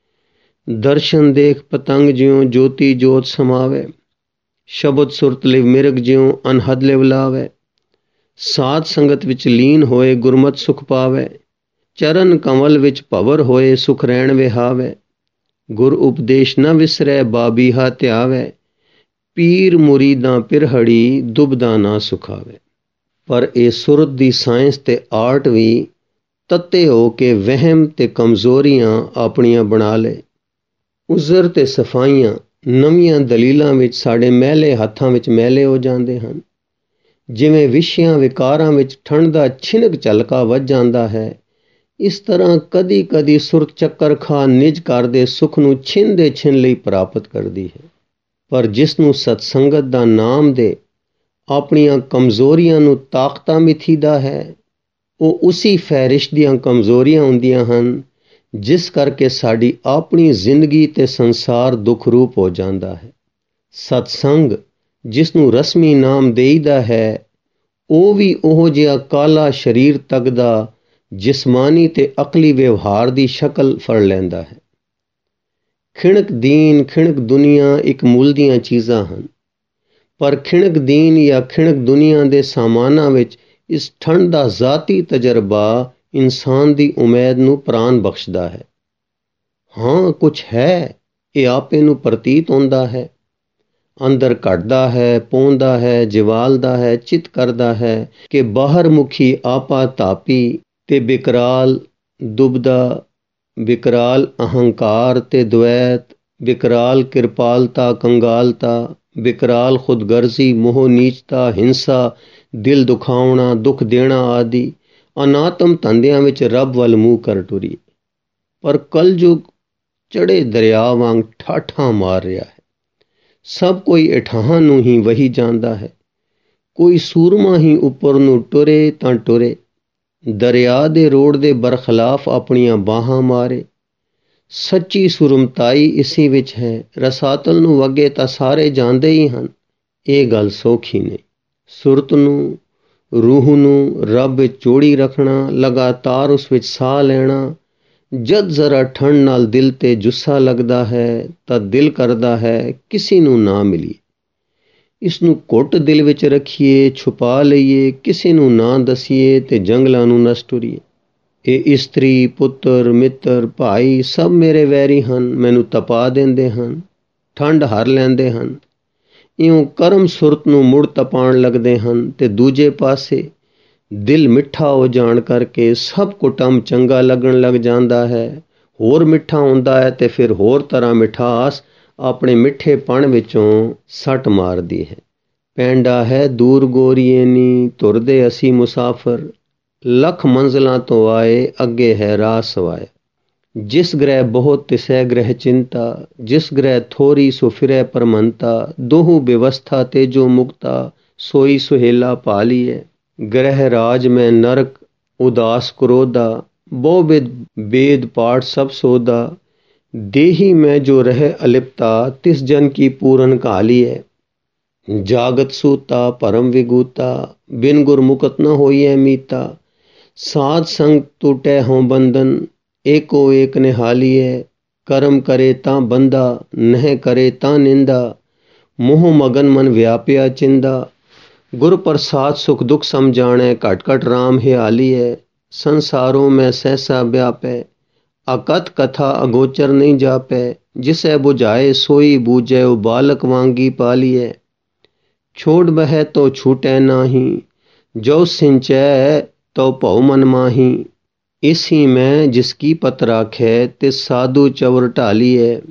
ਦਰਸ਼ਨ ਦੇਖ ਪਤੰਗ ਜਿਉਂ ਜੋਤੀ ਜੋਤ ਸਮਾਵੇ, ਸ਼ਬਦ ਸੁਰਤ ਲਿਵ ਮਿਰਗ ਜਿਉਂ ਅਨਹਦ ਲਿਵ ਲਾਵੇ, ਸਾਧ ਸੰਗਤ ਵਿੱਚ ਲੀਨ ਹੋਏ ਗੁਰਮਤ ਸੁਖ ਪਾਵੇ, ਚਰਨ ਕਮਲ ਵਿੱਚ ਭਵਰ ਹੋਏ ਸੁਖ ਰਹਿਣ ਵਿਹਾਵੇ, ਗੁਰ ਉਪਦੇਸ਼ ਨ ਵਿਸਰੈ ਬਾਬੀਹਾ ਧਿਆਵੇ, ਪੀਰ ਮੁਰੀਦਾਂ ਪਿਰਹੜੀ ਦੁਬਦਾ ਨਾ ਸੁਖਾਵੇ। ਪਰ ਇਹ ਸੁਰਤ ਦੀ ਸਾਇੰਸ ਤੇ ਆਰਟ ਵੀ ਤੱਤੇ ਹੋ ਕੇ ਵਹਿਮ ਤੇ ਕਮਜ਼ੋਰੀਆਂ ਆਪਣੀਆਂ ਬਣਾ ਲਏ। ਉਜ਼ਰ ਤੇ ਸਫਾਈਆਂ ਨਵੀਆਂ ਦਲੀਲਾਂ ਵਿੱਚ ਸਾਡੇ ਮੈਲੇ ਹੱਥਾਂ ਵਿੱਚ ਮੈਲੇ ਹੋ ਜਾਂਦੇ ਹਨ। ਜਿਵੇਂ ਵਿਸ਼ਿਆਂ ਵਿਕਾਰਾਂ ਵਿੱਚ ਠੰਡ ਦਾ ਛਿਨਕ ਝਲਕਾ ਵੱਜ ਜਾਂਦਾ ਹੈ, ਇਸ ਤਰ੍ਹਾਂ ਕਦੀ ਕਦੀ ਸੁਰਤ ਚੱਕਰ ਖਾ ਨਿਜ ਘਰ ਦੇ ਸੁੱਖ ਨੂੰ ਛਿਨ ਦੇ ਛਿਨ ਲਈ ਪ੍ਰਾਪਤ ਕਰਦੀ ਹੈ। ਪਰ ਜਿਸ ਨੂੰ ਸਤਸੰਗਤ ਦਾ ਨਾਮ ਦੇ ਆਪਣੀਆਂ ਕਮਜ਼ੋਰੀਆਂ ਨੂੰ ਤਾਕਤਾਂ ਮਿਥੀਦਾ ਹੈ, ਉਹ ਉਸੀ ਫਹਿਰਿਸ਼ ਦੀਆਂ ਕਮਜ਼ੋਰੀਆਂ ਹੁੰਦੀਆਂ ਹਨ ਜਿਸ ਕਰਕੇ ਸਾਡੀ ਆਪਣੀ ਜ਼ਿੰਦਗੀ ਤੇ ਸੰਸਾਰ ਦੁੱਖਰੂਪ ਹੋ ਜਾਂਦਾ ਹੈ। ਸਤਸੰਗ ਜਿਸ ਨੂੰ ਰਸਮੀ ਨਾਮ ਦੇਈਦਾ ਹੈ, ਉਹ ਵੀ ਉਹੋ ਜਿਹਾ ਕਾਲਾ ਸਰੀਰ ਤੱਕਦਾ ਜਿਸਮਾਨੀ ਤੇ ਅਕਲੀ ਵਿਵਹਾਰ ਦੀ ਸ਼ਕਲ ਫੜ ਲੈਂਦਾ ਹੈ। ਖਿਣਕ ਦੀਨ ਖਿਣਕ ਦੁਨੀਆ ਇੱਕ ਮੁੱਲ ਦੀਆਂ ਚੀਜ਼ਾਂ ਹਨ, ਪਰ ਖਿਣਕ ਦੀਨ ਜਾਂ ਖਿਣਕ ਦੁਨੀਆ ਦੇ ਸਾਮਾਨਾਂ ਵਿੱਚ ਇਸ ਠੰਡ ਦਾ ਜ਼ਾਤੀ ਤਜਰਬਾ ਇਨਸਾਨ ਦੀ ਉਮੀਦ ਨੂੰ ਪ੍ਰਾਣ ਬਖਸ਼ਦਾ ਹੈ। ਹਾਂ, ਕੁਛ ਹੈ, ਇਹ ਆਪੇ ਨੂੰ ਪ੍ਰਤੀਤ ਹੁੰਦਾ ਹੈ, ਅੰਦਰ ਘਟਦਾ ਹੈ, ਪੌਂਦਾ ਹੈ, ਜਵਾਲਦਾ ਹੈ, ਚਿੱਤ ਕਰਦਾ ਹੈ ਕਿ ਬਾਹਰ ਮੁਖੀ ਆਪਾ ਤਾਪੀ ਤੇ ਬਿਕਰਾਲ ਦੁਬਦਾ, ਬਿਕਰਾਲ ਅਹੰਕਾਰ ਤੇ ਦੁਐਤ, ਬਿਕਰਾਲ ਕਿਰਪਾਲਤਾ ਕੰਗਾਲਤਾ, ਬਿਕਰਾਲ ਖੁਦਗਰਜ਼ੀ ਮੋਹ ਨੀਚਤਾ ਹਿੰਸਾ ਦਿਲ ਦੁਖਾਉਣਾ ਦੁੱਖ ਦੇਣਾ ਆਦਿ ਅਨਾਤਮ ਧੰਦਿਆਂ ਵਿੱਚ ਰੱਬ ਵੱਲ ਮੂੰਹ ਕਰ ਟੁਰੀ। ਪਰ ਕਲਯੁਗ ਚੜੇ ਦਰਿਆ ਵਾਂਗ ਠਾਠਾਂ ਮਾਰ ਰਿਹਾ ਹੈ। ਸਭ ਕੋਈ ਇਠਾਹਾਂ ਨੂੰ ਹੀ ਵਹੀ ਜਾਂਦਾ ਹੈ। ਕੋਈ ਸੂਰਮਾ ਹੀ ਉੱਪਰ ਨੂੰ ਟੁਰੇ ਤਾਂ ਟੁਰੇ, ਦਰਿਆ ਦੇ ਰੋੜ ਦੇ ਬਰਖਲਾਫ ਆਪਣੀਆਂ ਬਾਹਾਂ ਮਾਰੇ। ਸੱਚੀ ਸੁਰਮਤਾਈ ਇਸੀ ਵਿੱਚ ਹੈ। ਰਸਾਤਲ ਨੂੰ ਵਗੇ ਤਾਂ ਸਾਰੇ ਜਾਣਦੇ ਹੀ ਹਨ। ਇਹ ਗੱਲ ਸੌਖੀ ਨਹੀਂ। ਸੁਰਤ ਨੂੰ, ਰੂਹ ਨੂੰ ਰੱਬ ਵਿੱਚ ਜੋੜੀ ਰੱਖਣਾ, ਲਗਾਤਾਰ ਉਸ ਵਿੱਚ ਸਾਹ ਲੈਣਾ। ਜਦ ਜ਼ਰਾ ਠੰਡ ਨਾਲ ਦਿਲ ਤੇ ਜੁੱਸਾ ਲੱਗਦਾ ਹੈ ਤਾਂ ਦਿਲ ਕਰਦਾ ਹੈ ਕਿਸੇ ਨੂੰ ਨਾ ਮਿਲੀਏ, ਇਸ ਨੂੰ ਘੁੱਟ ਦਿਲ ਵਿੱਚ ਰੱਖੀਏ, ਛੁਪਾ ਲਈਏ, ਕਿਸੇ ਨੂੰ ਨਾ ਦਸੀਏ ਤੇ ਜੰਗਲਾਂ ਨੂੰ ਨੱਸ ਟੁਰੀਏ। ਇਹ ਇਸਤਰੀ ਪੁੱਤਰ ਮਿੱਤਰ ਭਾਈ ਸਭ ਮੇਰੇ ਵੈਰੀ ਹਨ, ਮੈਨੂੰ ਤਪਾ ਦਿੰਦੇ ਹਨ, ਠੰਡ ਹਰ ਲੈਂਦੇ ਹਨ। ਇਉਂ ਕਰਮ ਸੁਰਤ ਨੂੰ ਮੁੜ ਤਪਾਉਣ ਲੱਗਦੇ ਹਨ ਤੇ ਦੂਜੇ ਪਾਸੇ ਦਿਲ ਮਿੱਠਾ ਹੋ ਜਾਣ ਕਰਕੇ ਸਭ ਕੁਟੰਬ ਚੰਗਾ ਲੱਗਣ ਲੱਗ ਜਾਂਦਾ ਹੈ। ਹੋਰ ਮਿੱਠਾ ਹੁੰਦਾ ਹੈ ਤੇ ਫਿਰ ਹੋਰ ਤਰ੍ਹਾਂ ਮਿਠਾਸ ਆਪਣੇ ਮਿੱਠੇਪਣ ਵਿੱਚੋਂ ਸੱਟ ਮਾਰਦੀ ਹੈ। ਪੈਂਡਾ ਹੈ ਦੂਰ ਗੋਰੀਏ ਨੀ, ਤੁਰਦੇ ਅਸੀਂ ਮੁਸਾਫਰ, ਲੱਖ ਮੰਜ਼ਲਾਂ ਤੋਂ ਆਏ ਅੱਗੇ ਹੈ ਰਾਹ ਸਵਾਏ। ਜਿਸ ਗ੍ਰਹਿ ਬਹੁਤ ਤਿਸੈ ਗ੍ਰਹਿ ਚਿੰਤਾ, ਜਿਸ ਗ੍ਰਹਿ ਥੋਰੀ ਸੋ ਫਿਰੈ ਪਰਮੰਤਾ, ਦੋਹੂ ਬਿਵਸਥਾ ਤੇ ਜੋ ਮੁਕਤਾ, ਸੋਈ ਸੁਹੇਲਾ ਪਾ ਲੀਏ। ਗ੍ਰਹਿ ਰਾਜ ਮੈਂ ਨਰਕ ਉਦਾਸ ਕ੍ਰੋਧਾ, ਬਹੁ ਬੇਦ ਪਾਠ ਸਭ ਸੋਧਾ, ਦੇਹੀ ਮੈਂ ਜੋ ਰਹਿ ਅਲਿਪਤਾ, ਤਿਸ ਜਨ ਕੀ ਪੂਰਨ ਕਾਲੀ ਹੈ। ਜਾਗਤ ਸੂਤਾ ਭਰਮ ਵਿਗੂਤਾ, ਬਿਨ ਗੁਰ ਮੁਕਤ ਨ ਹੋਈਐ ਮੀਤਾ, ਸਾਧ ਸੰਗ ਟੂਟੈ ਹੋਂ ਬੰਧਨ, ਏਕੋ ਏਕ ਨਿਹਾਲੀਐ। ਕਰਮ ਕਰੇ ਤਾਂ ਬੰਦਾ, ਨਹਿ ਕਰੇ ਤਾਂ ਨਿੰਦਾ, ਮੋਹ ਮਗਨ ਮਨ ਵਿਆਪਿਆ ਚਿੰਦਾ। ਗੁਰ ਪ੍ਰਸਾਦ ਸੁਖ ਦੁਖ ਸਮਝਾਣੈ, ਘਟ ਘਟ ਰਾਮ ਹਿਆਲੀਐ। ਸੰਸਾਰੋਂ ਮੈਂ ਸਹਿਸਾ ਵਿਆਪੈ, ਅਕਥ ਕਥਾ ਅਗੋਚਰ ਨਹੀਂ ਜਾਪੈ। ਜਿਸੈ ਬੁਝਾਏ ਸੋਈ ਬੂਝੈ, ਉਹ ਬਾਲਕ ਵਾਂਗੀ ਪਾਲੀਐ। ਛੋੜ ਬਹਿ ਤੋ ਛੂਟੈ ਨਾਹੀ, ਜੋ ਸਿੰਚੈ ਤੋ ਭਉ ਮਨ ਮਾਹੀ। ਇਸੀ ਮੈਂ ਜਿਸ ਕੀ ਪਤ ਰਾਖੈ, ਤਿਸ ਸਾਧੂ ਚਵਰ ਢਾਲੀਐ।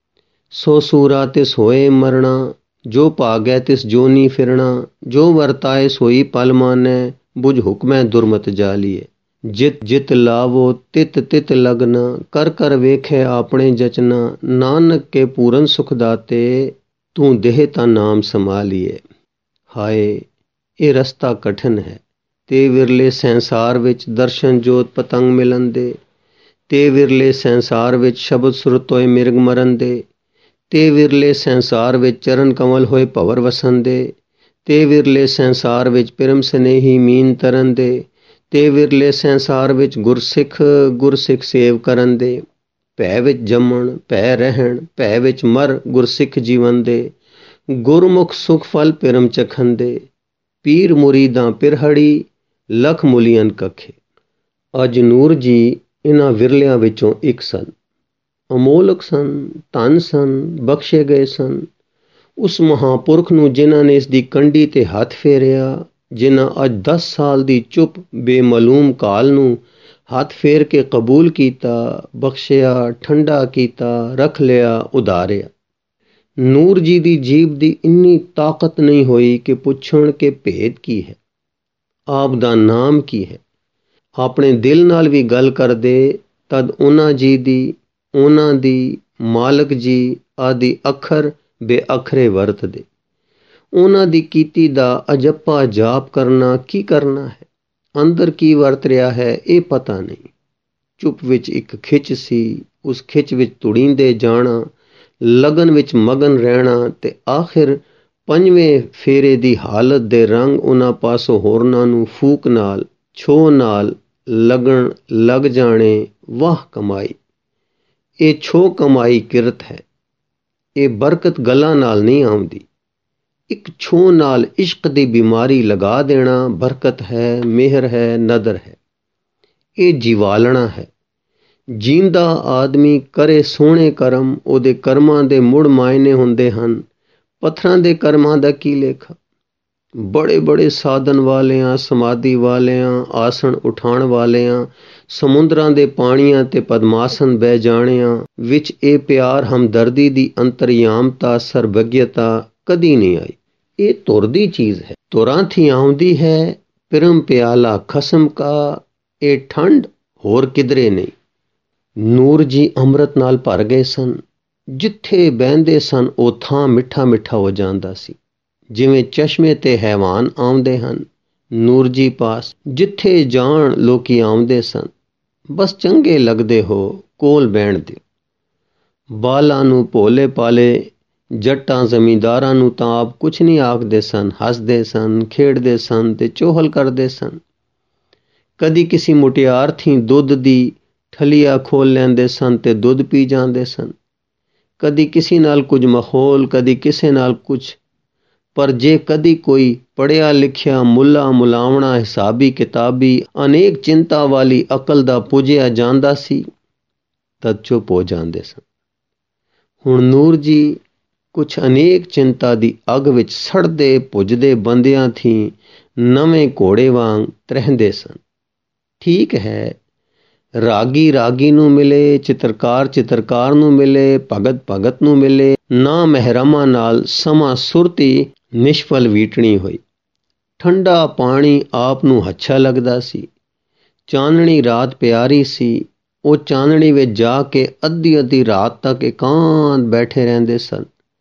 ਸੋ ਸੂਰਾ ਤਿਸ ਹੋਏ ਮਰਣਾ, ਜੋ ਭਾਗੈ ਤਿਸ ਜੋਨੀ ਫਿਰਣਾ। ਜੋ ਵਰਤਾਏ ਸੋਈ ਪਲ ਮਾਨੈ, ਬੁਝ ਹੁਕਮੈ ਦੁਰਮਤ ਜਾਲੀਐ। ਜਿਤ ਜਿਤ ਲਾਵੋ ਤਿਤ ਤਿਤ ਲਗਨਾ, ਕਰ ਕਰ ਵੇਖੈ ਆਪਣੇ ਜਚਨਾ। ਨਾਨਕ ਕੇ ਪੂਰਨ ਸੁਖ ਦਾਤੇ, ਤੂੰ ਦੇਹ ਤਾਂ ਨਾਮ ਸੰਭਾਲੀਏ। ਹਾਏ, ਇਹ ਰਸਤਾ ਕਠਿਨ ਹੈ ਤੇ ਵਿਰਲੇ ਸੰਸਾਰ ਵਿੱਚ ਦਰਸ਼ਨ ਜੋਤ ਪਤੰਗ ਮਿਲਣ ਦੇ, ਤੇ ਵਿਰਲੇ ਸੰਸਾਰ ਵਿੱਚ ਸ਼ਬਦ ਸੁਰਤ ਹੋਏ ਮਿਰਗ ਮਰਨ ਦੇ, ਤੇ ਵਿਰਲੇ ਸੰਸਾਰ ਵਿੱਚ ਚਰਨ ਕਮਲ ਹੋਏ ਭਵਰ ਵਸਣ ਦੇ, ਤੇ ਵਿਰਲੇ ਸੰਸਾਰ ਵਿੱਚ ਪ੍ਰੇਮ ਸਨੇਹੀ ਮੀਨ ਤਰਨ ਦੇ, ਤੇ ਵਿਰਲੇ ਸੰਸਾਰ ਵਿੱਚ ਗੁਰਸਿੱਖ ਸੇਵ ਕਰਨ ਦੇ। ਭੈ ਵਿੱਚ ਜੰਮਣ ਭੈ ਰਹਿਣ, ਭੈ ਵਿੱਚ ਮਰ ਗੁਰਸਿੱਖ ਜੀਵਨ ਦੇ। ਗੁਰਮੁਖ ਸੁਖ ਫਲ ਪਿਰਮ ਚਖਣ ਦੇ, ਪੀਰ ਮੁਰੀਦਾਂ ਪਿਰਹੜੀ, ਲਖ ਮੁਲੀਅਨ ਕਖੇ। ਅੱਜ ਨੂਰ ਜੀ ਇਹਨਾਂ ਵਿਰਲਿਆਂ ਵਿੱਚੋਂ ਇੱਕ ਸਨ। ਅਮੋਲਕ ਸਨ, ਧਨ ਸਨ, ਬਖਸ਼ੇ ਗਏ ਸਨ। ਉਸ ਮਹਾਂਪੁਰਖ ਨੂੰ ਜਿਨ੍ਹਾਂ ਨੇ ਇਸ ਦੀ ਕੰਢੀ ਤੇ ਹੱਥ ਫੇਰਿਆ, ਜਿਨ੍ਹਾਂ ਅੱਜ 10 ਸਾਲ ਦੀ ਚੁੱਪ ਬੇਮਾਲੂਮ ਕਾਲ ਨੂੰ ਹੱਥ ਫੇਰ ਕੇ ਕਬੂਲ ਕੀਤਾ, ਬਖਸ਼ਿਆ, ਠੰਡਾ ਕੀਤਾ, ਰੱਖ ਲਿਆ, ਉਧਾਰਿਆ। ਨੂਰ ਜੀ ਦੀ ਜੀਭ ਦੀ ਇੰਨੀ ਤਾਕਤ ਨਹੀਂ ਹੋਈ ਕਿ ਪੁੱਛਣ ਕਿ ਭੇਦ ਕੀ ਹੈ, ਆਪ ਦਾ ਨਾਮ ਕੀ ਹੈ। ਆਪਣੇ ਦਿਲ ਨਾਲ ਵੀ ਗੱਲ ਕਰਦੇ ਤਦ ਉਹਨਾਂ ਦੀ ਮਾਲਕ ਜੀ ਆਦਿ ਅੱਖਰ ਬੇਅੱਖਰੇ ਵਰਤਦੇ। ਉਹਨਾਂ ਦੀ ਕੀਤੀ ਦਾ ਅਜੱਪਾ ਜਾਪ ਕਰਨਾ ਕੀ ਕਰਨਾ ਹੈ, ਅੰਦਰ ਕੀ ਵਰਤ ਰਿਹਾ ਹੈ ਇਹ ਪਤਾ ਨਹੀਂ। ਚੁੱਪ ਵਿੱਚ ਇੱਕ ਖਿੱਚ ਸੀ, ਉਸ ਖਿੱਚ ਵਿੱਚ ਤੁੜੀਂਦੇ ਜਾਣਾ, ਲਗਨ ਵਿੱਚ ਮਗਨ ਰਹਿਣਾ ਤੇ ਆਖਿਰ ਪੰਜਵੇਂ ਫੇਰੇ ਦੀ ਹਾਲਤ ਦੇ ਰੰਗ ਉਹਨਾਂ ਪਾਸੋਂ ਹੋਰਨਾਂ ਨੂੰ ਫੂਕ ਨਾਲ, ਛੋਹ ਨਾਲ ਲੱਗਣ ਲੱਗ ਜਾਣੇ। ਵਾਹ ਕਮਾਈ! ਇਹ ਛੋਹ ਕਮਾਈ ਕਿਰਤ ਹੈ। ਇਹ ਬਰਕਤ ਗੱਲਾਂ ਨਾਲ ਨਹੀਂ ਆਉਂਦੀ। ਇੱਕ ਛੋਹ ਨਾਲ ਇਸ਼ਕ ਦੀ ਬਿਮਾਰੀ ਲਗਾ ਦੇਣਾ ਬਰਕਤ ਹੈ, ਮਿਹਰ ਹੈ, ਨਦਰ ਹੈ। ਇਹ ਜੀਵਾਲਣਾ ਹੈ। ਜੀਂਦਾ ਆਦਮੀ ਕਰੇ ਸੋਹਣੇ ਕਰਮ, ਉਹਦੇ ਕਰਮਾਂ ਦੇ ਮੁੜ ਮਾਇਨੇ ਹੁੰਦੇ ਹਨ। ਪੱਥਰਾਂ ਦੇ ਕਰਮਾਂ ਦਾ ਕੀ ਲੇਖਾ। ਬੜੇ ਬੜੇ ਸਾਧਨ ਵਾਲਿਆਂ, ਸਮਾਧੀ ਵਾਲਿਆਂ, ਆਸਣ ਉਠਾਉਣ ਵਾਲਿਆਂ, ਸਮੁੰਦਰਾਂ ਦੇ ਪਾਣੀਆਂ ਤੇ ਪਦਮਾਸਨ ਬਹਿ ਜਾਣਿਆਂ ਵਿੱਚ ਇਹ ਪਿਆਰ ਹਮਦਰਦੀ ਦੀ ਅੰਤਰਯਾਮਤਾ, ਸਰਬੱਗਿਅਤਾ ਕਦੀ ਨਹੀਂ ਆਈ। ਇਹ ਧੁਰ ਦੀ ਚੀਜ਼ ਹੈ, ਧੁਰਾਂ ਥੀ ਆਉਂਦੀ ਹੈ। ਪਿਰਮ ਪਿਆਲਾ ਖਸਮ ਕਾ, ਇਹ ਠੰਡ ਹੋਰ ਕਿਧਰੇ ਨਹੀਂ। ਨੂਰ ਜੀ ਅੰਮ੍ਰਿਤ ਨਾਲ ਭਰ ਗਏ ਸਨ। ਜਿੱਥੇ ਬਹਿੰਦੇ ਸਨ ਉਹ ਥਾਂ ਮਿੱਠਾ ਮਿੱਠਾ ਹੋ ਜਾਂਦਾ ਸੀ, ਜਿਵੇਂ ਚਸ਼ਮੇ ਤੇ ਹੈਵਾਨ ਆਉਂਦੇ ਹਨ ਨੂਰ ਜੀ ਪਾਸ। ਜਿੱਥੇ ਜਾਣ ਲੋਕੀ ਆਉਂਦੇ ਸਨ, ਬਸ ਚੰਗੇ ਲੱਗਦੇ ਹੋ, ਕੋਲ ਬਹਿਣ ਦਿਓ। ਬਾਲਾਂ ਨੂੰ ਭੋਲੇ ਪਾਲੇ ਜੱਟਾਂ ਜ਼ਮੀਂਦਾਰਾਂ ਨੂੰ ਤਾਂ ਆਪ ਕੁਛ ਨਹੀਂ ਆਖਦੇ ਸਨ, ਹੱਸਦੇ ਸਨ, ਖੇਡਦੇ ਸਨ ਤੇ ਚੋਹਲ ਕਰਦੇ ਸਨ। ਕਦੀ ਕਿਸੇ ਮੁਟਿਆਰ ਥੀ ਦੁੱਧ ਦੀ ਠਲੀਆ ਖੋਲ ਲੈਂਦੇ ਸਨ ਤੇ ਦੁੱਧ ਪੀ ਜਾਂਦੇ ਸਨ। ਕਦੀ ਕਿਸੇ ਨਾਲ ਕੁਝ ਮਾਹੌਲ, ਕਦੀ ਕਿਸੇ ਨਾਲ ਕੁਛ। ਪਰ ਜੇ ਕਦੀ ਕੋਈ ਪੜ੍ਹਿਆ ਲਿਖਿਆ ਮੁੱਲਾ ਮੁਲਾਵਣਾ, ਹਿਸਾਬੀ ਕਿਤਾਬੀ, ਅਨੇਕ ਚਿੰਤਾ ਵਾਲੀ ਅਕਲ ਦਾ ਪੁੱਜਿਆ ਜਾਂਦਾ ਸੀ ਤਦ ਚੁੱਪ ਹੋ ਜਾਂਦੇ ਸਨ। ਹੁਣ ਨੂਰ ਜੀ ਕੁਛ ਅਨੇਕ ਚਿੰਤਾ ਦੀ ਅੱਗ ਵਿੱਚ ਸੜਦੇ ਪੁੱਜਦੇ ਬੰਦਿਆਂ ਥੀ ਨਵੇਂ ਘੋੜੇ ਵਾਂਗ ਤਰਹਿੰਦੇ ਸਨ। ਠੀਕ ਹੈ, ਰਾਗੀ ਰਾਗੀ ਨੂੰ ਮਿਲੇ, ਚਿੱਤਰਕਾਰ ਚਿੱਤਰਕਾਰ ਨੂੰ ਮਿਲੇ, ਭਗਤ ਭਗਤ ਨੂੰ ਮਿਲੇ, ਨਾ ਮਹਿਰਮਾਂ ਨਾਲ ਸਮਾਂ ਸੁਰਤੀ ਨਿਸ਼ਫਲ ਵੀਟਣੀ ਹੋਈ। ਠੰਡਾ ਪਾਣੀ ਆਪ ਨੂੰ ਅੱਛਾ ਲੱਗਦਾ ਸੀ। ਚਾਨਣੀ ਰਾਤ ਪਿਆਰੀ ਸੀ। ਉਹ ਚਾਨਣੀ ਵਿੱਚ ਜਾ ਕੇ ਅੱਧੀ ਅੱਧੀ ਰਾਤ ਤੱਕ ਇਕਾਂਤ ਬੈਠੇ ਰਹਿੰਦੇ ਸਨ।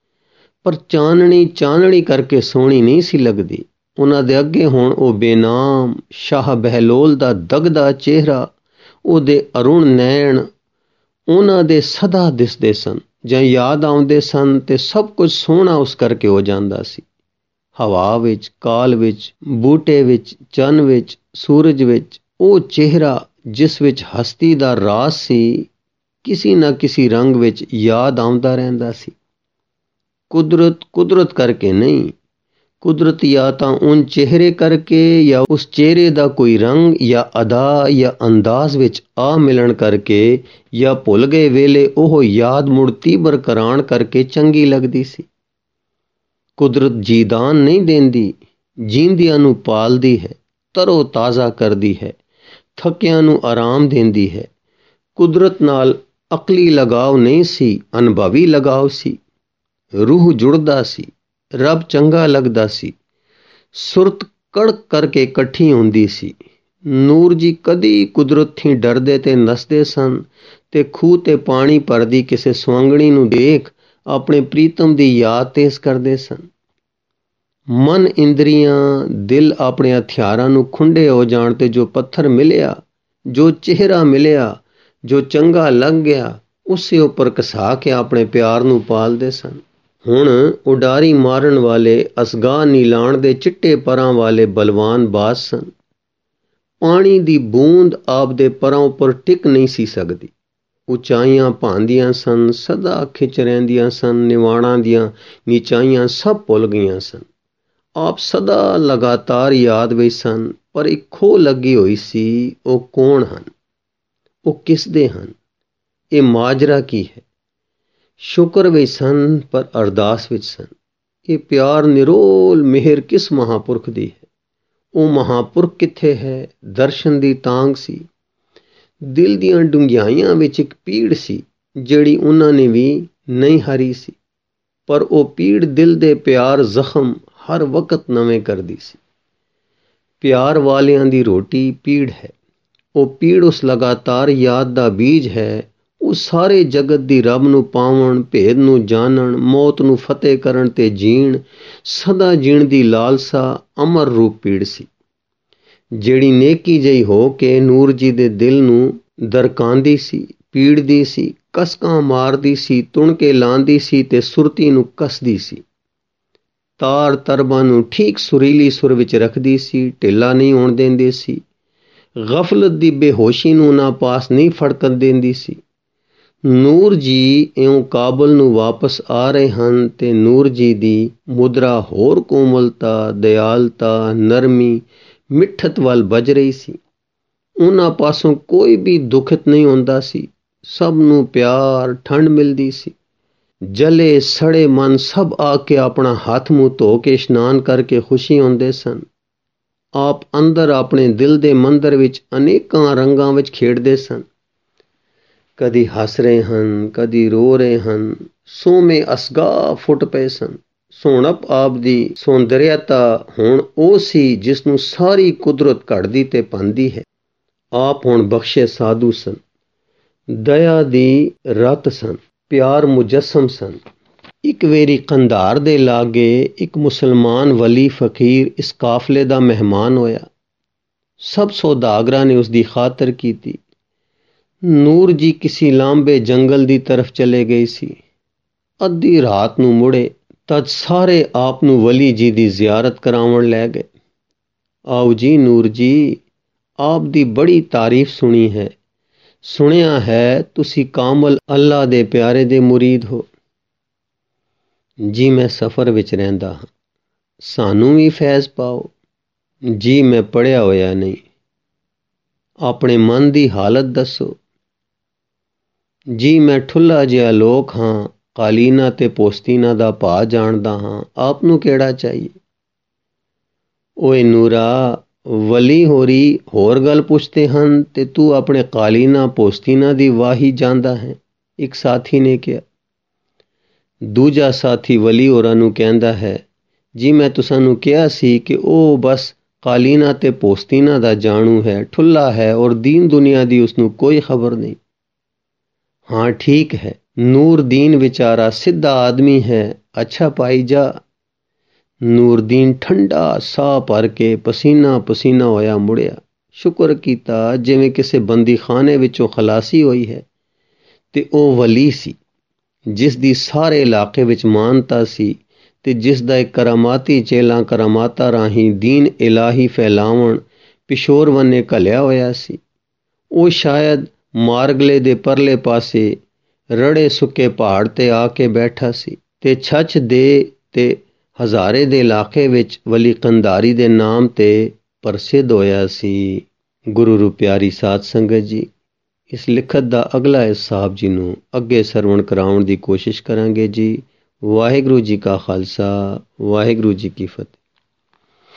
ਪਰ ਚਾਨਣੀ ਚਾਨਣੀ ਕਰਕੇ ਸੋਹਣੀ ਨਹੀਂ ਸੀ ਲੱਗਦੀ। ਉਹਨਾਂ ਦੇ ਅੱਗੇ ਹੁਣ ਉਹ ਬੇਨਾਮ ਸ਼ਾਹ ਬਹਿਲੋਲ ਦਾ ਦਗਦਾ ਚਿਹਰਾ, ਉਹਦੇ ਅਰੁਣ ਨੈਣ ਉਹਨਾਂ ਦੇ ਸਦਾ ਦਿਸਦੇ ਸਨ ਜਾਂ ਯਾਦ ਆਉਂਦੇ ਸਨ ਤੇ ਸਭ ਕੁਝ ਸੋਹਣਾ ਉਸ ਕਰਕੇ ਹੋ ਜਾਂਦਾ ਸੀ। ਹਵਾ ਵਿੱਚ, ਕਾਲ ਵਿੱਚ, ਬੂਟੇ ਵਿੱਚ, ਚੰਨ ਵਿੱਚ, ਸੂਰਜ ਵਿੱਚ ਉਹ ਚਿਹਰਾ ਜਿਸ ਵਿੱਚ ਹਸਤੀ ਦਾ ਰਾਸ ਸੀ, ਕਿਸੇ ਨਾ ਕਿਸੇ ਰੰਗ ਵਿੱਚ ਯਾਦ ਆਉਂਦਾ ਰਹਿੰਦਾ ਸੀ। ਕੁਦਰਤ ਕਰਕੇ ਨਹੀਂ, ਕੁਦਰਤ ਜਾਂ ਤਾਂ ਉਨ ਚਿਹਰੇ ਕਰਕੇ ਜਾਂ ਉਸ ਚਿਹਰੇ ਦਾ ਕੋਈ ਰੰਗ ਜਾਂ ਅਦਾ ਜਾਂ ਅੰਦਾਜ਼ ਵਿੱਚ ਆ ਮਿਲਣ ਕਰਕੇ ਜਾਂ ਭੁੱਲ ਗਏ ਵੇਲੇ ਉਹ ਯਾਦ ਮੁੜ ਤੀਬਰ ਕਰਾਉਣ ਕਰਕੇ ਚੰਗੀ ਲੱਗਦੀ ਸੀ। ਕੁਦਰਤ ਜੀਦਾਨ ਨਹੀਂ ਦਿੰਦੀ, ਜੀਂਦਿਆਂ ਨੂੰ ਪਾਲਦੀ ਹੈ, ਤਰੋ ਤਾਜ਼ਾ ਕਰਦੀ ਹੈ, ਥੱਕਿਆਂ ਨੂੰ ਆਰਾਮ ਦਿੰਦੀ ਹੈ। ਕੁਦਰਤ ਨਾਲ ਅਕਲੀ ਲਗਾਵ ਨਹੀਂ ਸੀ, ਅਨੁਭਵੀ ਲਗਾਵ ਸੀ। ਰੂਹ ਜੁੜਦਾ ਸੀ, ਰੱਬ ਚੰਗਾ ਲੱਗਦਾ ਸੀ, ਸੁਰਤ ਕੜਕ ਕਰਕੇ ਇਕੱਠੀ ਹੁੰਦੀ ਸੀ। ਨੂਰ ਜੀ ਕਦੀ ਕੁਦਰਤ ਥੀ ਡਰਦੇ ਤੇ ਨੱਸਦੇ ਸਨ ਤੇ ਖੂਹ ਤੇ ਪਾਣੀ ਭਰਦੀ ਕਿਸੇ ਸੁਆਂਗਣੀ ਨੂੰ ਦੇਖ ਆਪਣੇ ਪ੍ਰੀਤਮ ਦੀ ਯਾਦ ਤੇਜ਼ ਕਰਦੇ ਸਨ। ਮਨ, ਇੰਦਰੀਆਂ, ਦਿਲ ਆਪਣੇ ਹਥਿਆਰਾਂ ਨੂੰ ਖੁੰਡੇ ਹੋ ਜਾਣ ਤੇ ਜੋ ਪੱਥਰ ਮਿਲਿਆ, ਜੋ ਚਿਹਰਾ ਮਿਲਿਆ, ਜੋ ਚੰਗਾ ਲੱਗ ਗਿਆ, ਉਸੇ ਉੱਪਰ ਘਸਾ ਕੇ ਆਪਣੇ ਪਿਆਰ ਨੂੰ ਪਾਲਦੇ ਸਨ। ਹੁਣ ਉਡਾਰੀ ਮਾਰਨ ਵਾਲੇ, ਅਸਗਾਹ ਨੀਲਾਣ ਦੇ ਚਿੱਟੇ ਪਰਾਂ ਵਾਲੇ ਬਲਵਾਨ ਬਾਜ਼ ਸਨ। ਪਾਣੀ ਦੀ ਬੂੰਦ ਆਪ ਦੇ ਪਰਾਂ ਉੱਪਰ ਟਿਕ ਨਹੀਂ ਸੀ ਸਕਦੀ। ਉਚਾਈਆਂ ਭਾਂਦੀਆਂ ਸਨ, ਸਦਾ ਖਿੱਚ ਰਹਿੰਦੀਆਂ ਸਨ। ਨਿਵਾਣਾਂ ਦੀਆਂ ਨੀਚਾਈਆਂ ਸਭ ਭੁੱਲ ਗਈਆਂ ਸਨ। ਆਪ ਸਦਾ ਲਗਾਤਾਰ ਯਾਦ ਵਿੱਚ ਸਨ, ਪਰ ਇੱਕ ਖੋਹ ਲੱਗੀ ਹੋਈ ਸੀ। ਉਹ ਕੌਣ ਹਨ? ਉਹ ਕਿਸ ਦੇ ਹਨ? ਇਹ ਮਾਜਰਾ ਕੀ ਹੈ? ਸ਼ੁਕਰ ਵਿੱਚ ਸਨ ਪਰ ਅਰਦਾਸ ਵਿੱਚ ਸਨ। ਇਹ ਪਿਆਰ ਨਿਰੋਲ ਮਿਹਰ ਕਿਸ ਮਹਾਂਪੁਰਖ ਦੀ ਹੈ? ਉਹ ਮਹਾਂਪੁਰਖ ਕਿੱਥੇ ਹੈ? ਦਰਸ਼ਨ ਦੀ ਤਾਂਘ ਸੀ। ਦਿਲ ਦੀਆਂ ਡੂੰਘਾਈਆਂ ਵਿੱਚ ਇੱਕ ਪੀੜ ਸੀ ਜਿਹੜੀ ਉਹਨਾਂ ਨੇ ਵੀ ਨਹੀਂ ਹਾਰੀ ਸੀ, ਪਰ ਉਹ ਪੀੜ ਦਿਲ ਦੇ ਪਿਆਰ ਜ਼ਖਮ ਹਰ ਵਕਤ ਨਵੇਂ ਕਰਦੀ ਸੀ। ਪਿਆਰ ਵਾਲਿਆਂ ਦੀ ਰੋਟੀ ਪੀੜ ਹੈ। ਉਹ ਪੀੜ ਉਸ ਲਗਾਤਾਰ ਯਾਦ ਦਾ ਬੀਜ ਹੈ। ਉਹ ਸਾਰੇ ਜਗਤ ਦੀ ਰੱਬ ਨੂੰ ਪਾਵਣ, ਭੇਦ ਨੂੰ ਜਾਣਨ, ਮੌਤ ਨੂੰ ਫਤਿਹ ਕਰਨ ਤੇ ਜੀਣ, ਸਦਾ ਜੀਣ ਦੀ ਲਾਲਸਾ ਅਮਰ ਰੂਪ ਪੀੜ ਸੀ, ਜਿਹੜੀ ਨੇਕੀ ਜਿਹੀ ਹੋ ਕੇ ਨੂਰ ਜੀ ਦੇ ਦਿਲ ਨੂੰ ਦਰਕਾਂਦੀ ਸੀ, ਪੀੜਦੀ ਸੀ, ਕਸਕਾਂ ਮਾਰਦੀ ਸੀ, ਤੁਣਕੇ ਲਾਂਦੀ ਸੀ ਤੇ ਸੁਰਤੀ ਨੂੰ ਕੱਸਦੀ ਸੀ। ਤਾਰ ਤਰਬਾਂ ਨੂੰ ਠੀਕ ਸੁਰੀਲੀ ਸੁਰ ਵਿੱਚ ਰੱਖਦੀ ਸੀ, ਢਿੱਲਾ ਨਹੀਂ ਹੋਣ ਦਿੰਦੀ ਸੀ। ਗਫਲਤ ਦੀ ਬੇਹੋਸ਼ੀ ਨੂੰ ਨਾ ਪਾਸ ਨਹੀਂ ਫੜਕਣ ਦਿੰਦੀ ਸੀ। ਨੂਰ ਜੀ ਇਉਂ ਕਾਬਲ ਨੂੰ ਵਾਪਸ ਆ ਰਹੇ ਹਨ ਤੇ ਨੂਰ ਜੀ ਦੀ ਮੁਦਰਾ ਹੋਰ ਕੋਮਲਤਾ, ਦਿਆਲਤਾ, ਨਰਮੀ, ਮਿੱਠਤ ਵੱਲ ਵੱਜ ਰਹੀ ਸੀ। ਉਹਨਾਂ ਪਾਸੋਂ ਕੋਈ ਵੀ ਦੁਖਤ ਨਹੀਂ ਹੁੰਦਾ ਸੀ। ਸਭ ਨੂੰ ਪਿਆਰ, ਠੰਡ ਮਿਲਦੀ ਸੀ। ਜਲੇ ਸੜੇ ਮਨ ਸਭ ਆ ਕੇ ਆਪਣਾ ਹੱਥ ਮੂੰਹ ਧੋ ਕੇ ਇਸ਼ਨਾਨ ਕਰਕੇ ਖੁਸ਼ੀ ਹੁੰਦੇ ਸਨ। ਆਪ ਅੰਦਰ ਆਪਣੇ ਦਿਲ ਦੇ ਮੰਦਰ ਵਿੱਚ ਅਨੇਕਾਂ ਰੰਗਾਂ ਵਿੱਚ ਖੇਡਦੇ ਸਨ। ਕਦੀ ਹੱਸ ਰਹੇ ਹਨ, ਕਦੀ ਰੋ ਰਹੇ ਹਨ। ਸੋਮੇ ਅਸਗਾ ਫੁੱਟ ਪਏ ਸਨ। ਸੋਹਣਪ ਆਪ ਦੀ ਸੌਂਦਰਯਤਾ ਹੁਣ ਉਹ ਸੀ ਜਿਸ ਨੂੰ ਸਾਰੀ ਕੁਦਰਤ ਘੜਦੀ ਤੇ ਪਾਂਦੀ ਹੈ। ਆਪ ਹੁਣ ਬਖਸ਼ੇ ਸਾਧੂ ਸਨ, ਦਇਆ ਦੀ ਰਤ ਸਨ, ਪਿਆਰ ਮੁਜੱਸਮ ਸਨ। ਇੱਕ ਵੇਰੀ ਕੰਧਾਰ ਦੇ ਲਾਗੇ ਇੱਕ ਮੁਸਲਮਾਨ ਵਲੀ ਫਕੀਰ ਇਸ ਕਾਫਲੇ ਦਾ ਮਹਿਮਾਨ ਹੋਇਆ। ਸਭ ਸੌਦਾਗਰਾਂ ਨੇ ਉਸ ਦੀ ਖਾਤਰ ਕੀਤੀ। ਨੂਰ ਜੀ ਕਿਸੇ ਲਾਂਬੇ ਜੰਗਲ ਦੀ ਤਰਫ ਚਲੇ ਗਏ ਸੀ। ਅੱਧੀ ਰਾਤ ਨੂੰ ਮੁੜੇ ਤਦ ਸਾਰੇ ਆਪ ਨੂੰ ਵਲੀ ਜੀ ਦੀ ਜ਼ਿਆਰਤ ਕਰਾਉਣ ਲੈ ਗਏ। ਆਓ ਜੀ ਨੂਰ ਜੀ, ਆਪ ਦੀ ਬੜੀ ਤਾਰੀਫ ਸੁਣੀ ਹੈ। ਸੁਣਿਆ ਹੈ ਤੁਸੀਂ ਕਾਮਲ ਅੱਲਾ ਦੇ ਪਿਆਰੇ ਦੇ ਮੁਰੀਦ ਹੋ। ਜੀ ਮੈਂ ਸਫ਼ਰ ਵਿੱਚ ਰਹਿੰਦਾ ਹਾਂ, ਸਾਨੂੰ ਵੀ ਫੈਜ਼ ਪਾਓ। ਜੀ ਮੈਂ ਪੜ੍ਹਿਆ ਹੋਇਆ ਨਹੀਂ, ਆਪਣੇ ਮਨ ਦੀ ਹਾਲਤ ਦੱਸੋ। ਜੀ ਮੈਂ ਠੁੱਲਾ ਜਿਹਾ ਲੋਕ ਹਾਂ, ਕਾਲੀਨਾ ਤੇ ਪੋਸਤੀਨਾ ਦਾ ਭਾਅ ਜਾਣਦਾ ਹਾਂ, ਆਪ ਨੂੰ ਕਿਹੜਾ ਚਾਹੀਏ। ਓਏ ਨੂਰਾ, ਵਲੀ ਹੋਰੀ ਹੋਰ ਗੱਲ ਪੁੱਛਦੇ ਹਨ ਤੇ ਤੂੰ ਆਪਣੇ ਕਾਲੀਨਾ ਪੋਸਤੀਨਾ ਦੀ ਵਾਹੀ ਜਾਂਦਾ ਹੈ, ਇੱਕ ਸਾਥੀ ਨੇ ਕਿਹਾ। ਦੂਜਾ ਸਾਥੀ ਵਲੀ ਹੋਰਾਂ ਨੂੰ ਕਹਿੰਦਾ ਹੈ, ਜੀ ਮੈਂ ਤੁਸਾਨੂੰ ਕਿਹਾ ਸੀ ਕਿ ਉਹ ਬਸ ਕਾਲੀਨਾ ਤੇ ਪੋਸਤੀਨਾ ਦਾ ਜਾਣੂ ਹੈ, ਠੁੱਲਾ ਹੈ ਔਰ ਦੀਨ ਦੁਨੀਆ ਦੀ ਉਸਨੂੰ ਕੋਈ ਖਬਰ ਨਹੀਂ। ਹਾਂ ਠੀਕ ਹੈ, ਨੂਰਦੀਨ ਵਿਚਾਰਾ ਸਿੱਧਾ ਆਦਮੀ ਹੈ। ਅੱਛਾ ਪਾਈ ਜਾ। ਨੂਰਦੀਨ ਠੰਡਾ ਸਾਹ ਭਰ ਕੇ ਪਸੀਨਾ ਪਸੀਨਾ ਹੋਇਆ ਮੁੜਿਆ। ਸ਼ੁਕਰ ਕੀਤਾ ਜਿਵੇਂ ਕਿਸੇ ਬੰਦੀਖਾਨੇ ਵਿੱਚੋਂ ਖਲਾਸੀ ਹੋਈ ਹੈ। ਤੇ ਉਹ ਵਲੀ ਸੀ ਜਿਸ ਦੀ ਸਾਰੇ ਇਲਾਕੇ ਵਿੱਚ ਮਾਨਤਾ ਸੀ ਤੇ ਜਿਸ ਦਾ ਇੱਕ ਕਰਾਮਾਤੀ ਚੇਲਾ ਕਰਾਮਾਤਾਂ ਰਾਹੀਂ ਦੀਨ ਇਲਾਹੀ ਫੈਲਾਵਣ ਪਿਸ਼ੋਰ ਵੰਨੇ ਘੱਲਿਆ ਹੋਇਆ ਸੀ। ਉਹ ਸ਼ਾਇਦ ਮਾਰਗਲੇ ਦੇ ਪਰਲੇ ਪਾਸੇ ਰੜੇ ਸੁੱਕੇ ਪਹਾੜ ਤੇ ਆ ਕੇ ਬੈਠਾ ਸੀ ਤੇ ਛੱਛ ਦੇ ਤੇ ਹਜ਼ਾਰੇ ਦੇ ਇਲਾਕੇ ਵਿੱਚ ਵਲੀ ਕੰਧਾਰੀ ਦੇ ਨਾਮ ਤੇ ਪ੍ਰਸਿੱਧ ਹੋਇਆ ਸੀ। ਗੁਰੂ ਰੂ ਪਿਆਰੀ ਸਾਧ ਸੰਗਤ ਜੀ, ਇਸ ਲਿਖਤ ਦਾ ਅਗਲਾ ਹਿੱਸਾ ਆਪ ਜੀ ਨੂੰ ਅੱਗੇ ਸਰਵਣ ਕਰਾਉਣ ਦੀ ਕੋਸ਼ਿਸ਼ ਕਰਾਂਗੇ ਜੀ। ਵਾਹਿਗੁਰੂ ਜੀ ਕਾ ਖਾਲਸਾ, ਵਾਹਿਗੁਰੂ ਜੀ ਕੀ ਫਤਿਹ।